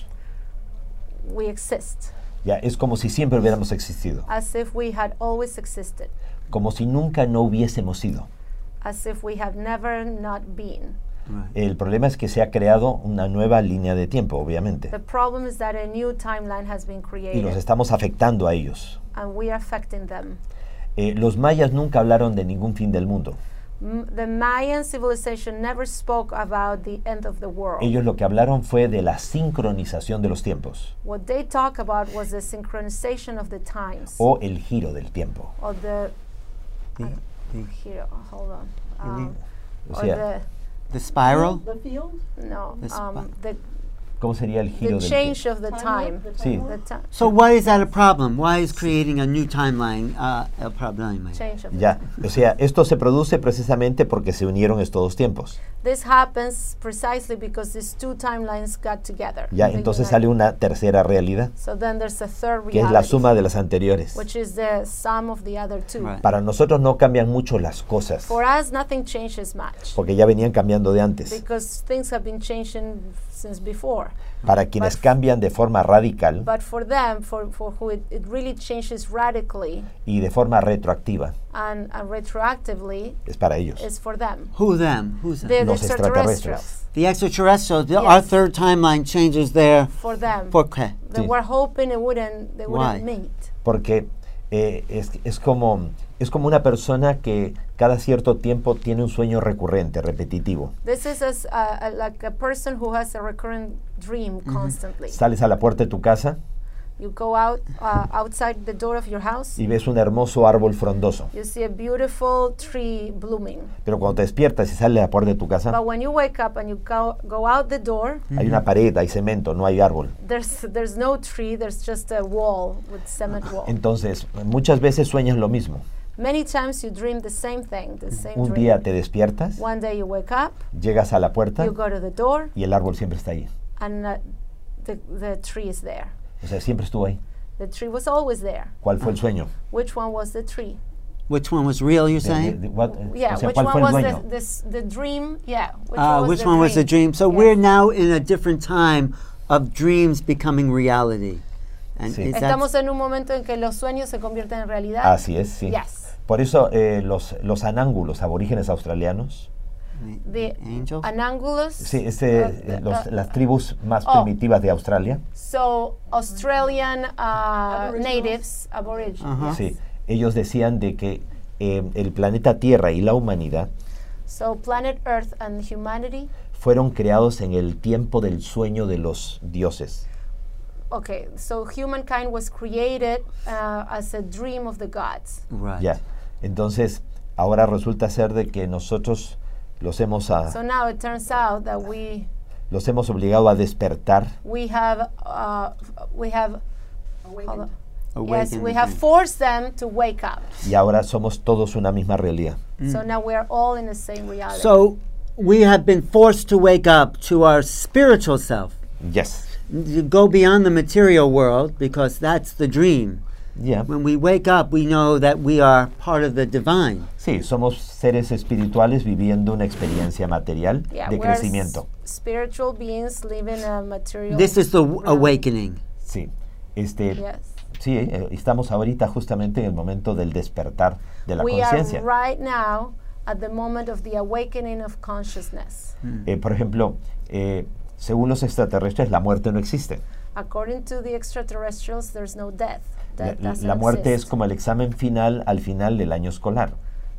[SPEAKER 3] We exist,
[SPEAKER 2] Ya es como si siempre hubiéramos existido,
[SPEAKER 3] as if we had always existed,
[SPEAKER 2] como si nunca no hubiésemos sido.
[SPEAKER 3] as if we have never not been.
[SPEAKER 1] Right.
[SPEAKER 2] El problema es que se ha creado una nueva línea de tiempo, obviamente,
[SPEAKER 3] The problem is that a new timeline has been
[SPEAKER 2] y los
[SPEAKER 3] created,
[SPEAKER 2] estamos afectando a ellos.
[SPEAKER 3] and we are affecting them.
[SPEAKER 2] Eh, los mayas nunca hablaron de ningún fin del mundo.
[SPEAKER 3] M- the Mayan civilization never spoke about the end of the world.
[SPEAKER 2] Ellos lo que hablaron fue de la sincronización de los tiempos,
[SPEAKER 3] What they talk about was the synchronization of the times,
[SPEAKER 2] o el giro del tiempo.
[SPEAKER 3] or the
[SPEAKER 1] The, the,
[SPEAKER 3] here. Hold on. Um,
[SPEAKER 2] O
[SPEAKER 3] or
[SPEAKER 2] sea,
[SPEAKER 1] the spiral.
[SPEAKER 5] The field?
[SPEAKER 3] the no,
[SPEAKER 1] the
[SPEAKER 3] um,
[SPEAKER 1] spi-
[SPEAKER 3] the
[SPEAKER 2] ¿cómo sería el giro
[SPEAKER 3] the
[SPEAKER 2] del
[SPEAKER 3] change
[SPEAKER 2] tiempo?
[SPEAKER 3] of the
[SPEAKER 5] Timeline?
[SPEAKER 3] time.
[SPEAKER 5] The
[SPEAKER 2] Sí.
[SPEAKER 5] timeline?
[SPEAKER 3] The ti-
[SPEAKER 1] So why is that a problem? Why is creating a new timeline uh, a problem?
[SPEAKER 3] change of the
[SPEAKER 2] Ya, o sea, esto se produce precisamente porque se unieron estos dos tiempos.
[SPEAKER 3] This happens precisely because these two timelines got together.
[SPEAKER 2] Ya,
[SPEAKER 3] They
[SPEAKER 2] entonces
[SPEAKER 3] unite.
[SPEAKER 2] sale una tercera realidad,
[SPEAKER 3] So then there's a third
[SPEAKER 2] que es la
[SPEAKER 3] reality,
[SPEAKER 2] suma de las anteriores.
[SPEAKER 3] which is the sum of the other two.
[SPEAKER 1] Right.
[SPEAKER 2] Para nosotros no cambian mucho las cosas,
[SPEAKER 3] For us, nothing changes much
[SPEAKER 2] porque ya venían cambiando de antes.
[SPEAKER 3] because things have been changing since before.
[SPEAKER 2] Para quienes
[SPEAKER 3] But-
[SPEAKER 2] cambian de forma radical
[SPEAKER 3] But for them, for, for who it, it really changes radically
[SPEAKER 2] y de forma retroactiva,
[SPEAKER 3] and, and retroactively,
[SPEAKER 2] es para ellos.
[SPEAKER 3] is for them.
[SPEAKER 1] Who them? Who's them?
[SPEAKER 3] They're the
[SPEAKER 2] Los
[SPEAKER 3] extraterrestrials.
[SPEAKER 1] The extraterrestrials. The, Our
[SPEAKER 3] Yes.
[SPEAKER 1] third timeline changes there.
[SPEAKER 3] For them.
[SPEAKER 1] For qué?
[SPEAKER 3] They
[SPEAKER 2] Sí.
[SPEAKER 3] were hoping it wouldn't, they
[SPEAKER 1] Why?
[SPEAKER 3] wouldn't meet.
[SPEAKER 2] Porque eh, es, es, como, es como una persona que cada cierto tiempo tiene un sueño recurrente, repetitivo.
[SPEAKER 3] This is as, uh, a, like a person who has a recurrent dream constantly.
[SPEAKER 2] Sales a la puerta de tu casa
[SPEAKER 3] You go out uh, outside the door of your house,
[SPEAKER 2] y ves un hermoso árbol frondoso.
[SPEAKER 3] you see a beautiful tree blooming.
[SPEAKER 2] Pero cuando te despiertas y sales a la puerta de tu casa,
[SPEAKER 3] But when you wake up and you go, go out the door,
[SPEAKER 2] hay una pared, hay cemento, no hay árbol.
[SPEAKER 3] there's there's no tree, there's just a wall with cement wall.
[SPEAKER 2] Entonces, muchas veces sueñas lo mismo.
[SPEAKER 3] Many times you dream the same thing, the same
[SPEAKER 2] Un
[SPEAKER 3] dream.
[SPEAKER 2] día te despiertas,
[SPEAKER 3] One day you wake up,
[SPEAKER 2] llegas a la puerta
[SPEAKER 3] you go to the door,
[SPEAKER 2] y el árbol siempre está ahí.
[SPEAKER 3] and uh, the the tree is there.
[SPEAKER 2] O sea, siempre estuvo ahí.
[SPEAKER 3] The tree was always there.
[SPEAKER 2] ¿Cuál fue el sueño?
[SPEAKER 3] Which one was the tree?
[SPEAKER 1] Which one was real? You're
[SPEAKER 2] De- de-
[SPEAKER 1] saying?
[SPEAKER 2] de- what- eh,
[SPEAKER 3] Yeah,
[SPEAKER 2] o sea,
[SPEAKER 3] which
[SPEAKER 2] ¿cuál
[SPEAKER 3] one
[SPEAKER 2] fue el
[SPEAKER 3] was
[SPEAKER 2] dueño?
[SPEAKER 3] the, this, the dream? Yeah, which
[SPEAKER 1] Uh,
[SPEAKER 3] one was
[SPEAKER 1] which
[SPEAKER 3] the
[SPEAKER 1] one was the
[SPEAKER 3] dream?
[SPEAKER 1] dream? So
[SPEAKER 3] Yes.
[SPEAKER 1] we're now in a different time of dreams becoming reality. And
[SPEAKER 2] Sí.
[SPEAKER 1] is that
[SPEAKER 3] Estamos en un momento en que los sueños se convierten en realidad.
[SPEAKER 2] Así es, sí.
[SPEAKER 3] Yes.
[SPEAKER 2] Por eso eh, los, los anángulos aborígenes australianos,
[SPEAKER 3] The
[SPEAKER 1] angels?
[SPEAKER 3] Anangulus.
[SPEAKER 2] sí, este,
[SPEAKER 3] uh,
[SPEAKER 2] eh, los-
[SPEAKER 3] uh,
[SPEAKER 2] las tribus más
[SPEAKER 3] oh.
[SPEAKER 2] primitivas de Australia,
[SPEAKER 3] So Australian uh,
[SPEAKER 5] Aboriginals.
[SPEAKER 3] natives, aborigines.
[SPEAKER 1] Uh-huh.
[SPEAKER 2] sí, ellos decían de que eh, el planeta Tierra y la humanidad
[SPEAKER 3] So planet Earth and humanity.
[SPEAKER 2] fueron creados en el tiempo del sueño de los dioses.
[SPEAKER 3] Okay, so humankind was created uh, as a dream of the gods.
[SPEAKER 1] Right.
[SPEAKER 2] Ya. Entonces, ahora resulta ser de que nosotros los hemos, a-
[SPEAKER 3] So now it turns out that we
[SPEAKER 2] los hemos obligado a despertar
[SPEAKER 3] we have uh, we have hold on. Yes,
[SPEAKER 1] Awaken
[SPEAKER 3] we
[SPEAKER 1] the
[SPEAKER 3] have
[SPEAKER 1] dream.
[SPEAKER 3] forced them to wake up.
[SPEAKER 2] y ahora somos todos una misma realidad.
[SPEAKER 3] So now we are all in the same reality.
[SPEAKER 1] So we have been forced to wake up to our spiritual self,
[SPEAKER 2] Yes.
[SPEAKER 1] to go beyond the material world, because that's the dream.
[SPEAKER 2] Ya.
[SPEAKER 1] When we wake up, we know that we are part of the divine.
[SPEAKER 2] Sí, somos seres espirituales viviendo una experiencia material
[SPEAKER 3] yeah,
[SPEAKER 2] de
[SPEAKER 3] we're s-
[SPEAKER 2] crecimiento.
[SPEAKER 3] spiritual beings living a material.
[SPEAKER 1] This is the w-
[SPEAKER 3] realm.
[SPEAKER 1] awakening.
[SPEAKER 2] Sí, Sí. Este,
[SPEAKER 3] Yes.
[SPEAKER 2] sí, eh, estamos ahorita justamente en el momento del despertar de la
[SPEAKER 3] We are
[SPEAKER 2] conciencia.
[SPEAKER 3] right now at the moment of the awakening of consciousness.
[SPEAKER 2] Eh, por ejemplo, eh, según los extraterrestres, la muerte no existe.
[SPEAKER 3] According to the extraterrestrials, there's no death.
[SPEAKER 2] La,
[SPEAKER 3] Death doesn't
[SPEAKER 2] la muerte es
[SPEAKER 3] exist.
[SPEAKER 2] como el examen final al final del año escolar.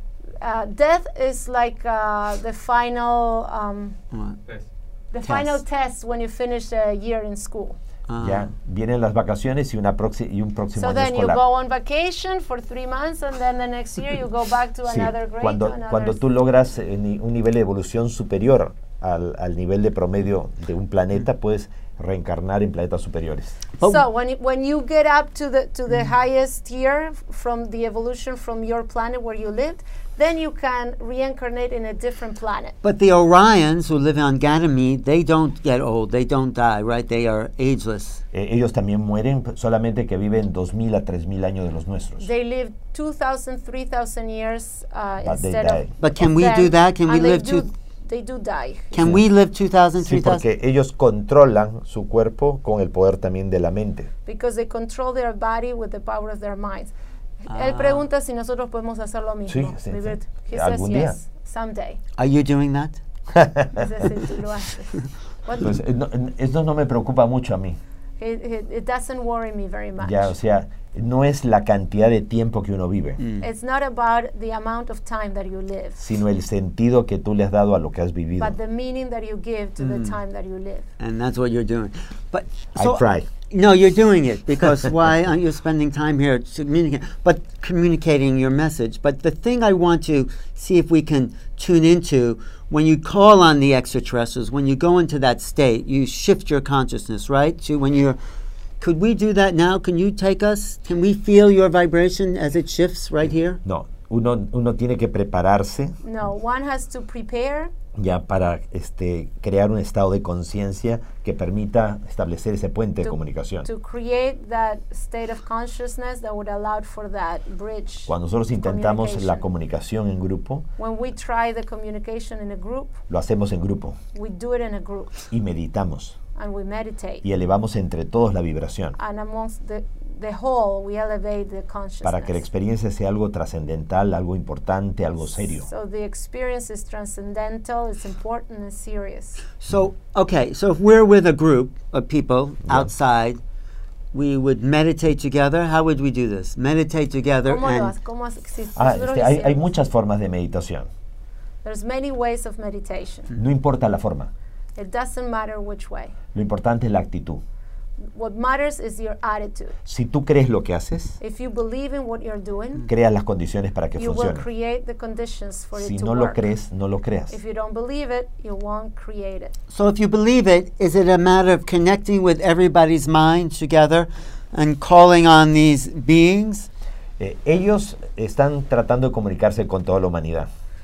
[SPEAKER 3] Uh, death is like uh, the final, um,
[SPEAKER 1] What?
[SPEAKER 3] the
[SPEAKER 1] Test.
[SPEAKER 3] final test when you finish a year in school.
[SPEAKER 1] Ah.
[SPEAKER 2] Ya vienen las vacaciones y, una proxi- y un próximo
[SPEAKER 3] So
[SPEAKER 2] año
[SPEAKER 3] then you
[SPEAKER 2] escolar.
[SPEAKER 3] go on vacation for three months, and then the next year you go back to
[SPEAKER 2] Sí,
[SPEAKER 3] another grade.
[SPEAKER 2] cuando,
[SPEAKER 3] to another
[SPEAKER 2] cuando tú logras eh, ni- un nivel de evolución superior al, al nivel de promedio de un planeta, puedes reencarnar en planetas superiores.
[SPEAKER 1] Oh.
[SPEAKER 3] So when it, when you get up to the to the highest tier f- from the evolution from your planet where you lived, then you can reincarnate in a different planet.
[SPEAKER 1] But the Orions who live on Ganymede, they don't get old. They don't die, right? They are ageless.
[SPEAKER 2] Eh, ellos también mueren, p- solamente que viven dos mil a tres mil años de los nuestros.
[SPEAKER 3] They live two thousand, three thousand years uh,
[SPEAKER 2] But they
[SPEAKER 3] instead
[SPEAKER 2] die.
[SPEAKER 3] of.
[SPEAKER 1] But can
[SPEAKER 3] of
[SPEAKER 1] we
[SPEAKER 3] them,
[SPEAKER 1] do that? Can we
[SPEAKER 3] and they
[SPEAKER 1] live
[SPEAKER 3] do,
[SPEAKER 1] to-
[SPEAKER 3] They do die.
[SPEAKER 1] Can we live two thousand,
[SPEAKER 2] Sí,
[SPEAKER 1] three thousand?
[SPEAKER 2] porque ellos controlan su cuerpo con el poder también de la mente.
[SPEAKER 3] Because they control their body with the power of their minds. Él
[SPEAKER 1] Ah.
[SPEAKER 3] pregunta si nosotros podemos hacer lo mismo.
[SPEAKER 2] Sí, sí,
[SPEAKER 3] vivir.
[SPEAKER 2] sí.
[SPEAKER 3] He says
[SPEAKER 2] Algún día.
[SPEAKER 3] yes, someday.
[SPEAKER 1] Are you doing that?
[SPEAKER 3] Dice, "Sí, tú lo haces." What-
[SPEAKER 2] Entonces, eh, no, eh, eso no me preocupa mucho a mí.
[SPEAKER 3] It, it, it doesn't worry me very much.
[SPEAKER 2] Ya, o sea, no es la cantidad de tiempo que uno vive,
[SPEAKER 1] Mm.
[SPEAKER 3] It's not about the amount of time that you live,
[SPEAKER 2] sino el sentido que tú le has dado a lo que has vivido.
[SPEAKER 3] but the meaning that you give to the time that you live.
[SPEAKER 1] And that's what you're doing. But
[SPEAKER 2] I
[SPEAKER 1] so-
[SPEAKER 2] try.
[SPEAKER 1] No, you're doing it because why aren't you spending time here to communicate? But communicating your message. But the thing I want to see if we can tune into when you call on the extraterrestrials, when you go into that state, you shift your consciousness, right? To when you're. Could we do that now? Can you take us? Can we feel your vibration as it shifts right here?
[SPEAKER 2] No, uno, uno tiene que prepararse
[SPEAKER 3] No, one has to prepare
[SPEAKER 2] ya para este, crear un estado de conciencia que permita establecer ese puente de
[SPEAKER 3] to,
[SPEAKER 2] comunicación.
[SPEAKER 3] to create that state of consciousness that would allow for that bridge.
[SPEAKER 2] Cuando nosotros intentamos la
[SPEAKER 3] communication.
[SPEAKER 2] comunicación en grupo,
[SPEAKER 3] When we try the communication in a group,
[SPEAKER 2] lo hacemos en grupo
[SPEAKER 3] we do it in a group
[SPEAKER 2] y meditamos
[SPEAKER 3] and we meditate.
[SPEAKER 2] y elevamos entre todos la vibración
[SPEAKER 3] And amongst the, the whole, we elevate the consciousness.
[SPEAKER 2] para que la experiencia sea algo trascendental, algo importante, algo serio.
[SPEAKER 3] So the experience is transcendental, it's important and serious.
[SPEAKER 1] So, okay, so if we're with a group of people
[SPEAKER 2] Yeah.
[SPEAKER 1] outside, we would meditate together. How would we do this? Meditate together
[SPEAKER 3] ¿Cómo lo
[SPEAKER 1] and
[SPEAKER 3] hace? ¿Cómo hace? Si
[SPEAKER 2] Ah,
[SPEAKER 3] nosotros
[SPEAKER 2] este, hay, hay
[SPEAKER 3] hiciéramos-
[SPEAKER 2] muchas formas de meditación,
[SPEAKER 3] There's many ways of meditation.
[SPEAKER 2] no importa la forma,
[SPEAKER 3] It doesn't matter which way.
[SPEAKER 2] lo importante es la actitud.
[SPEAKER 3] What matters is your attitude.
[SPEAKER 2] Si tú crees lo que haces,
[SPEAKER 3] If you believe in what you're doing,
[SPEAKER 2] creas las condiciones para que
[SPEAKER 3] you will
[SPEAKER 2] funcione.
[SPEAKER 3] create the conditions for
[SPEAKER 2] Si
[SPEAKER 3] it to
[SPEAKER 2] no lo
[SPEAKER 3] work.
[SPEAKER 2] crees, no lo creas.
[SPEAKER 3] If you don't believe it, you won't create it.
[SPEAKER 1] so if you believe it, is it a matter of connecting with everybody's mind together and calling on these beings?
[SPEAKER 2] Eh, ellos están tratando de comunicarse con toda la humanidad,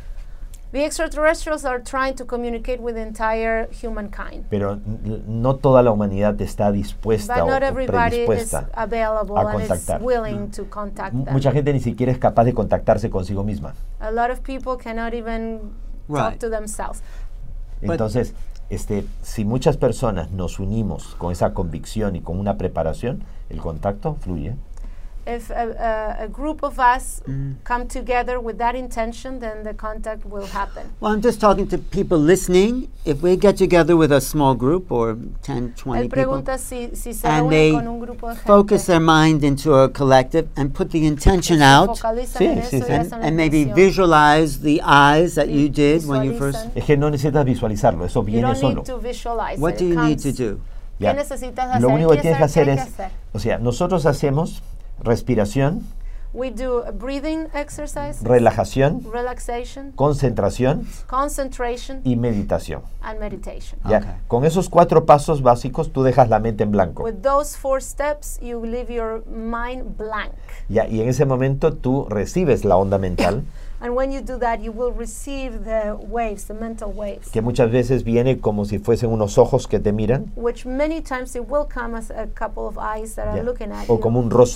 [SPEAKER 3] The extraterrestrials are trying to communicate with the entire humankind.
[SPEAKER 2] pero n- no toda la humanidad está dispuesta
[SPEAKER 3] But
[SPEAKER 2] o,
[SPEAKER 3] not
[SPEAKER 2] o
[SPEAKER 3] everybody is
[SPEAKER 2] predispuesta.
[SPEAKER 3] available
[SPEAKER 2] a
[SPEAKER 3] and is
[SPEAKER 2] contactar.
[SPEAKER 3] willing to contact
[SPEAKER 2] M-
[SPEAKER 3] them.
[SPEAKER 2] Mucha gente ni siquiera es capaz de contactarse consigo misma.
[SPEAKER 3] A lot of people cannot even
[SPEAKER 1] Right.
[SPEAKER 3] talk to themselves.
[SPEAKER 1] But-
[SPEAKER 2] Entonces, este, si muchas personas nos unimos con esa convicción y con una preparación, el contacto fluye.
[SPEAKER 3] If a, a, a group of us
[SPEAKER 1] Mm.
[SPEAKER 3] come together with that intention, then the contact will happen.
[SPEAKER 1] Well, I'm just talking to people listening. If we get together with a small group or ten, twenty
[SPEAKER 3] Él
[SPEAKER 1] people
[SPEAKER 3] pregunta si, si se
[SPEAKER 1] and
[SPEAKER 3] reúne
[SPEAKER 1] they
[SPEAKER 3] con un grupo de gente.
[SPEAKER 1] focus their mind into a collective and put the intention
[SPEAKER 3] se
[SPEAKER 1] out
[SPEAKER 3] focalizan
[SPEAKER 2] Sí,
[SPEAKER 3] en
[SPEAKER 2] sí,
[SPEAKER 3] eso
[SPEAKER 2] sí.
[SPEAKER 3] y
[SPEAKER 1] and,
[SPEAKER 3] hacen la
[SPEAKER 1] and maybe
[SPEAKER 3] intención.
[SPEAKER 1] visualize the eyes that
[SPEAKER 3] Vi-
[SPEAKER 1] you did when you first.
[SPEAKER 3] visualizan.
[SPEAKER 2] Es que no necesitas visualizarlo, eso
[SPEAKER 3] You
[SPEAKER 2] viene
[SPEAKER 3] don't
[SPEAKER 2] solo.
[SPEAKER 3] need to visualize
[SPEAKER 1] What
[SPEAKER 3] it.
[SPEAKER 1] do
[SPEAKER 3] It
[SPEAKER 1] you need to
[SPEAKER 3] comes.
[SPEAKER 1] do?
[SPEAKER 2] Ya.
[SPEAKER 3] ¿Qué necesitas hacer?
[SPEAKER 2] Lo único que
[SPEAKER 3] ¿Qué
[SPEAKER 2] tienes que
[SPEAKER 3] hacer?
[SPEAKER 2] hacer
[SPEAKER 3] ¿Qué hay
[SPEAKER 2] es,
[SPEAKER 3] que hacer?
[SPEAKER 2] o sea, nosotros hacemos respiración,
[SPEAKER 3] We do a breathing exercise,
[SPEAKER 2] relajación,
[SPEAKER 3] relaxation,
[SPEAKER 2] concentración
[SPEAKER 3] concentration,
[SPEAKER 2] y meditación.
[SPEAKER 3] and meditation.
[SPEAKER 2] Ya,
[SPEAKER 1] Okay.
[SPEAKER 2] con esos cuatro pasos básicos tú dejas la mente en blanco.
[SPEAKER 3] With those four steps, you leave your mind blank.
[SPEAKER 2] Ya, y en ese momento tú recibes la onda mental,
[SPEAKER 3] And when you do that, you will receive the waves, the mental waves,
[SPEAKER 2] que muchas veces viene como si fuesen unos ojos que te miran,
[SPEAKER 3] which many times it will come as a couple of eyes that are
[SPEAKER 2] ya,
[SPEAKER 3] looking at
[SPEAKER 2] o
[SPEAKER 3] you,
[SPEAKER 2] como un rostro.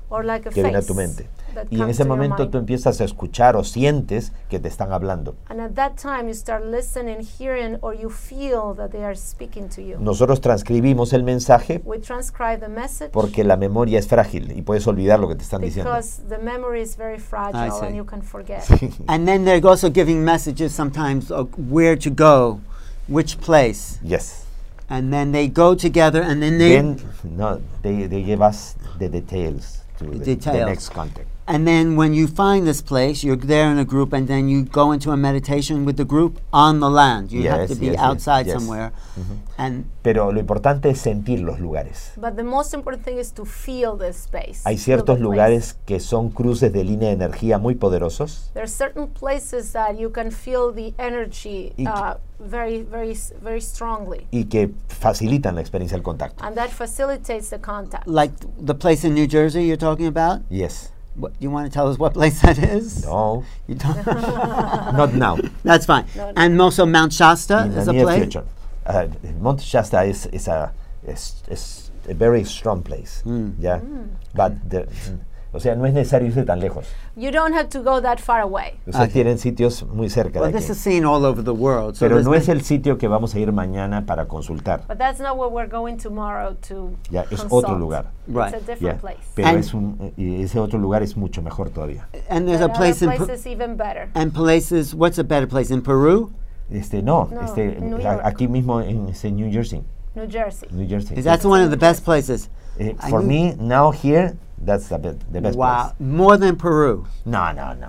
[SPEAKER 3] or like a
[SPEAKER 2] que viene a
[SPEAKER 3] face
[SPEAKER 2] tu mente.
[SPEAKER 3] that
[SPEAKER 2] Y en
[SPEAKER 3] comes
[SPEAKER 2] ese
[SPEAKER 3] to your
[SPEAKER 2] momento
[SPEAKER 3] mind.
[SPEAKER 2] tú empiezas a escuchar o sientes que te están hablando.
[SPEAKER 3] And at that time, you start listening, hearing, or you feel that they are speaking to you.
[SPEAKER 2] Nosotros transcribimos el mensaje
[SPEAKER 3] We transcribe the message
[SPEAKER 2] porque la memoria es frágil y puedes olvidar lo que te están diciendo.
[SPEAKER 3] because the memory is very fragile
[SPEAKER 1] see.
[SPEAKER 3] and you can forget.
[SPEAKER 1] And then they're also giving messages sometimes of where to go, which place.
[SPEAKER 2] Yes.
[SPEAKER 1] And then they go together and then they
[SPEAKER 2] Then, no, they, they give us the details to the, the
[SPEAKER 1] Details.
[SPEAKER 2] next contact.
[SPEAKER 1] and then when you find this place, you're there in a group and then you go into a meditation with the group on the land. You have
[SPEAKER 2] Yes,
[SPEAKER 1] to be
[SPEAKER 2] yes, yes,
[SPEAKER 1] outside
[SPEAKER 2] yes.
[SPEAKER 1] somewhere. And
[SPEAKER 2] Pero lo importante es sentir los lugares.
[SPEAKER 3] But the most important thing is to feel this space.
[SPEAKER 2] Hay
[SPEAKER 3] feel
[SPEAKER 2] ciertos
[SPEAKER 3] the place.
[SPEAKER 2] lugares que son cruces de línea de energía muy poderosos
[SPEAKER 3] There are certain places that you can feel the energy
[SPEAKER 2] Y-
[SPEAKER 3] uh, very, very, s- very strongly,
[SPEAKER 2] y que facilitan la experiencia del contacto.
[SPEAKER 3] and that facilitates the contact.
[SPEAKER 1] like the place in New Jersey you're talking about,
[SPEAKER 2] Yes.
[SPEAKER 1] what, you want to tell us what place that is?
[SPEAKER 2] No,
[SPEAKER 1] You don't
[SPEAKER 2] not now.
[SPEAKER 1] That's fine.
[SPEAKER 3] No, no.
[SPEAKER 1] And also Mount Shasta
[SPEAKER 2] In
[SPEAKER 1] is
[SPEAKER 2] the
[SPEAKER 1] a
[SPEAKER 2] near
[SPEAKER 1] place.
[SPEAKER 2] future. Uh, Mount Shasta is, is, a, is, is a very strong place. Yeah? But the- o sea, no es necesario irse tan lejos.
[SPEAKER 3] You don't have to go that far away.
[SPEAKER 2] Ustedes
[SPEAKER 1] Okay.
[SPEAKER 2] tienen sitios muy cerca
[SPEAKER 1] Well,
[SPEAKER 2] de
[SPEAKER 1] this
[SPEAKER 2] aquí.
[SPEAKER 1] is seen all over the world. So
[SPEAKER 2] Pero
[SPEAKER 1] there's
[SPEAKER 2] no es
[SPEAKER 1] many-
[SPEAKER 2] el sitio que vamos a ir mañana para consultar.
[SPEAKER 3] But that's not where we're going tomorrow to
[SPEAKER 2] Ya, es
[SPEAKER 3] consult.
[SPEAKER 2] otro lugar.
[SPEAKER 1] Right.
[SPEAKER 3] It's a different
[SPEAKER 2] Yeah.
[SPEAKER 3] place.
[SPEAKER 2] Pero
[SPEAKER 1] And-
[SPEAKER 2] es un, y ese otro lugar es mucho mejor todavía.
[SPEAKER 1] and there's
[SPEAKER 3] But
[SPEAKER 1] a place in
[SPEAKER 3] other
[SPEAKER 1] Pe-
[SPEAKER 3] places even better.
[SPEAKER 1] and places. What's a better place in Peru?
[SPEAKER 2] Este, no,
[SPEAKER 3] No,
[SPEAKER 2] este,
[SPEAKER 3] en New
[SPEAKER 2] a-
[SPEAKER 3] York.
[SPEAKER 2] aquí mismo en este, New Jersey.
[SPEAKER 3] New Jersey.
[SPEAKER 2] New Jersey.
[SPEAKER 1] Is that one of the best places?
[SPEAKER 2] Eh,
[SPEAKER 1] I
[SPEAKER 2] for
[SPEAKER 1] knew-
[SPEAKER 2] me, now here, that's the, be- the best
[SPEAKER 1] Wow,
[SPEAKER 2] place.
[SPEAKER 1] more than Peru,
[SPEAKER 2] No, no, no.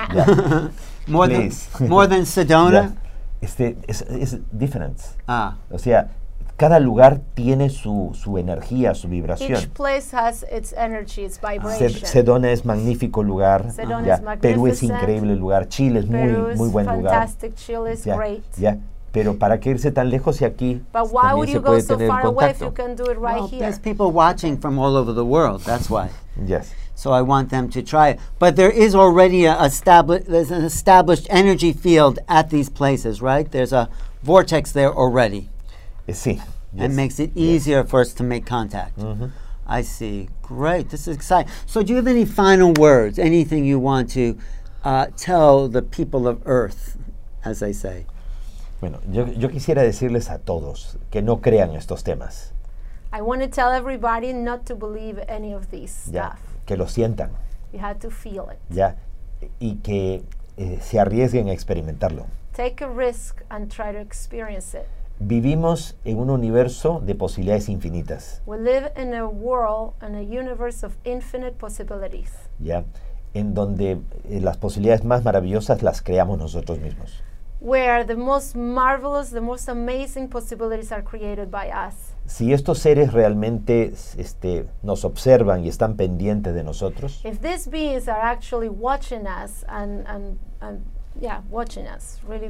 [SPEAKER 1] more
[SPEAKER 2] Please.
[SPEAKER 1] than more than Sedona.
[SPEAKER 2] Yeah. Este, es, es different.
[SPEAKER 1] Ah,
[SPEAKER 2] O sea, cada lugar tiene su, su energía, su vibración.
[SPEAKER 3] Each place has its energy, its
[SPEAKER 2] Sed-
[SPEAKER 3] vibration.
[SPEAKER 2] Sedona es magnífico lugar.
[SPEAKER 3] Sedona
[SPEAKER 2] ya.
[SPEAKER 3] is
[SPEAKER 2] Perú es
[SPEAKER 3] magnificent.
[SPEAKER 2] increíble lugar. Chile es muy,
[SPEAKER 3] Peru is
[SPEAKER 2] muy buen lugar.
[SPEAKER 3] fantastic. Chile is
[SPEAKER 2] Ya,
[SPEAKER 3] great.
[SPEAKER 2] ya. Pero ¿para qué irse tan lejos si aquí
[SPEAKER 3] But why
[SPEAKER 2] también
[SPEAKER 3] would
[SPEAKER 2] se
[SPEAKER 3] you go
[SPEAKER 2] puede
[SPEAKER 3] so
[SPEAKER 2] tener
[SPEAKER 3] far away if
[SPEAKER 2] contacto?
[SPEAKER 3] you can do it right
[SPEAKER 1] well,
[SPEAKER 3] here?
[SPEAKER 1] there's people watching from all over the world. That's why.
[SPEAKER 2] Yes.
[SPEAKER 1] So I want them to try it. But there is already a established there's an established energy field at these places, right? There's a vortex there already.
[SPEAKER 2] Eh, sí.
[SPEAKER 1] And
[SPEAKER 2] yes,
[SPEAKER 1] makes it
[SPEAKER 2] yes.
[SPEAKER 1] easier for us to make contact.
[SPEAKER 2] Mhm.
[SPEAKER 1] I see. Great. This is exciting. So, do you have any final words? Anything you want to uh, tell the people of Earth, as they say?
[SPEAKER 2] Bueno, yo, yo quisiera decirles a todos que no crean estos temas,
[SPEAKER 3] I want to tell everybody not to believe any of these
[SPEAKER 2] ya,
[SPEAKER 3] stuff.
[SPEAKER 2] que lo sientan,
[SPEAKER 3] You have to feel it.
[SPEAKER 2] ya, y que eh, se arriesguen a experimentarlo.
[SPEAKER 3] Take a risk and try to experience it.
[SPEAKER 2] Vivimos en un universo de posibilidades infinitas,
[SPEAKER 3] We live in a world and a universe of infinite possibilities,
[SPEAKER 2] ya, en donde eh, las posibilidades más maravillosas las creamos nosotros mismos.
[SPEAKER 3] where the most marvelous, the most amazing possibilities are created by us.
[SPEAKER 2] Si estos seres realmente este, nos observan y están pendientes de nosotros,
[SPEAKER 3] If these beings are actually watching us and, and, and yeah, watching us, really,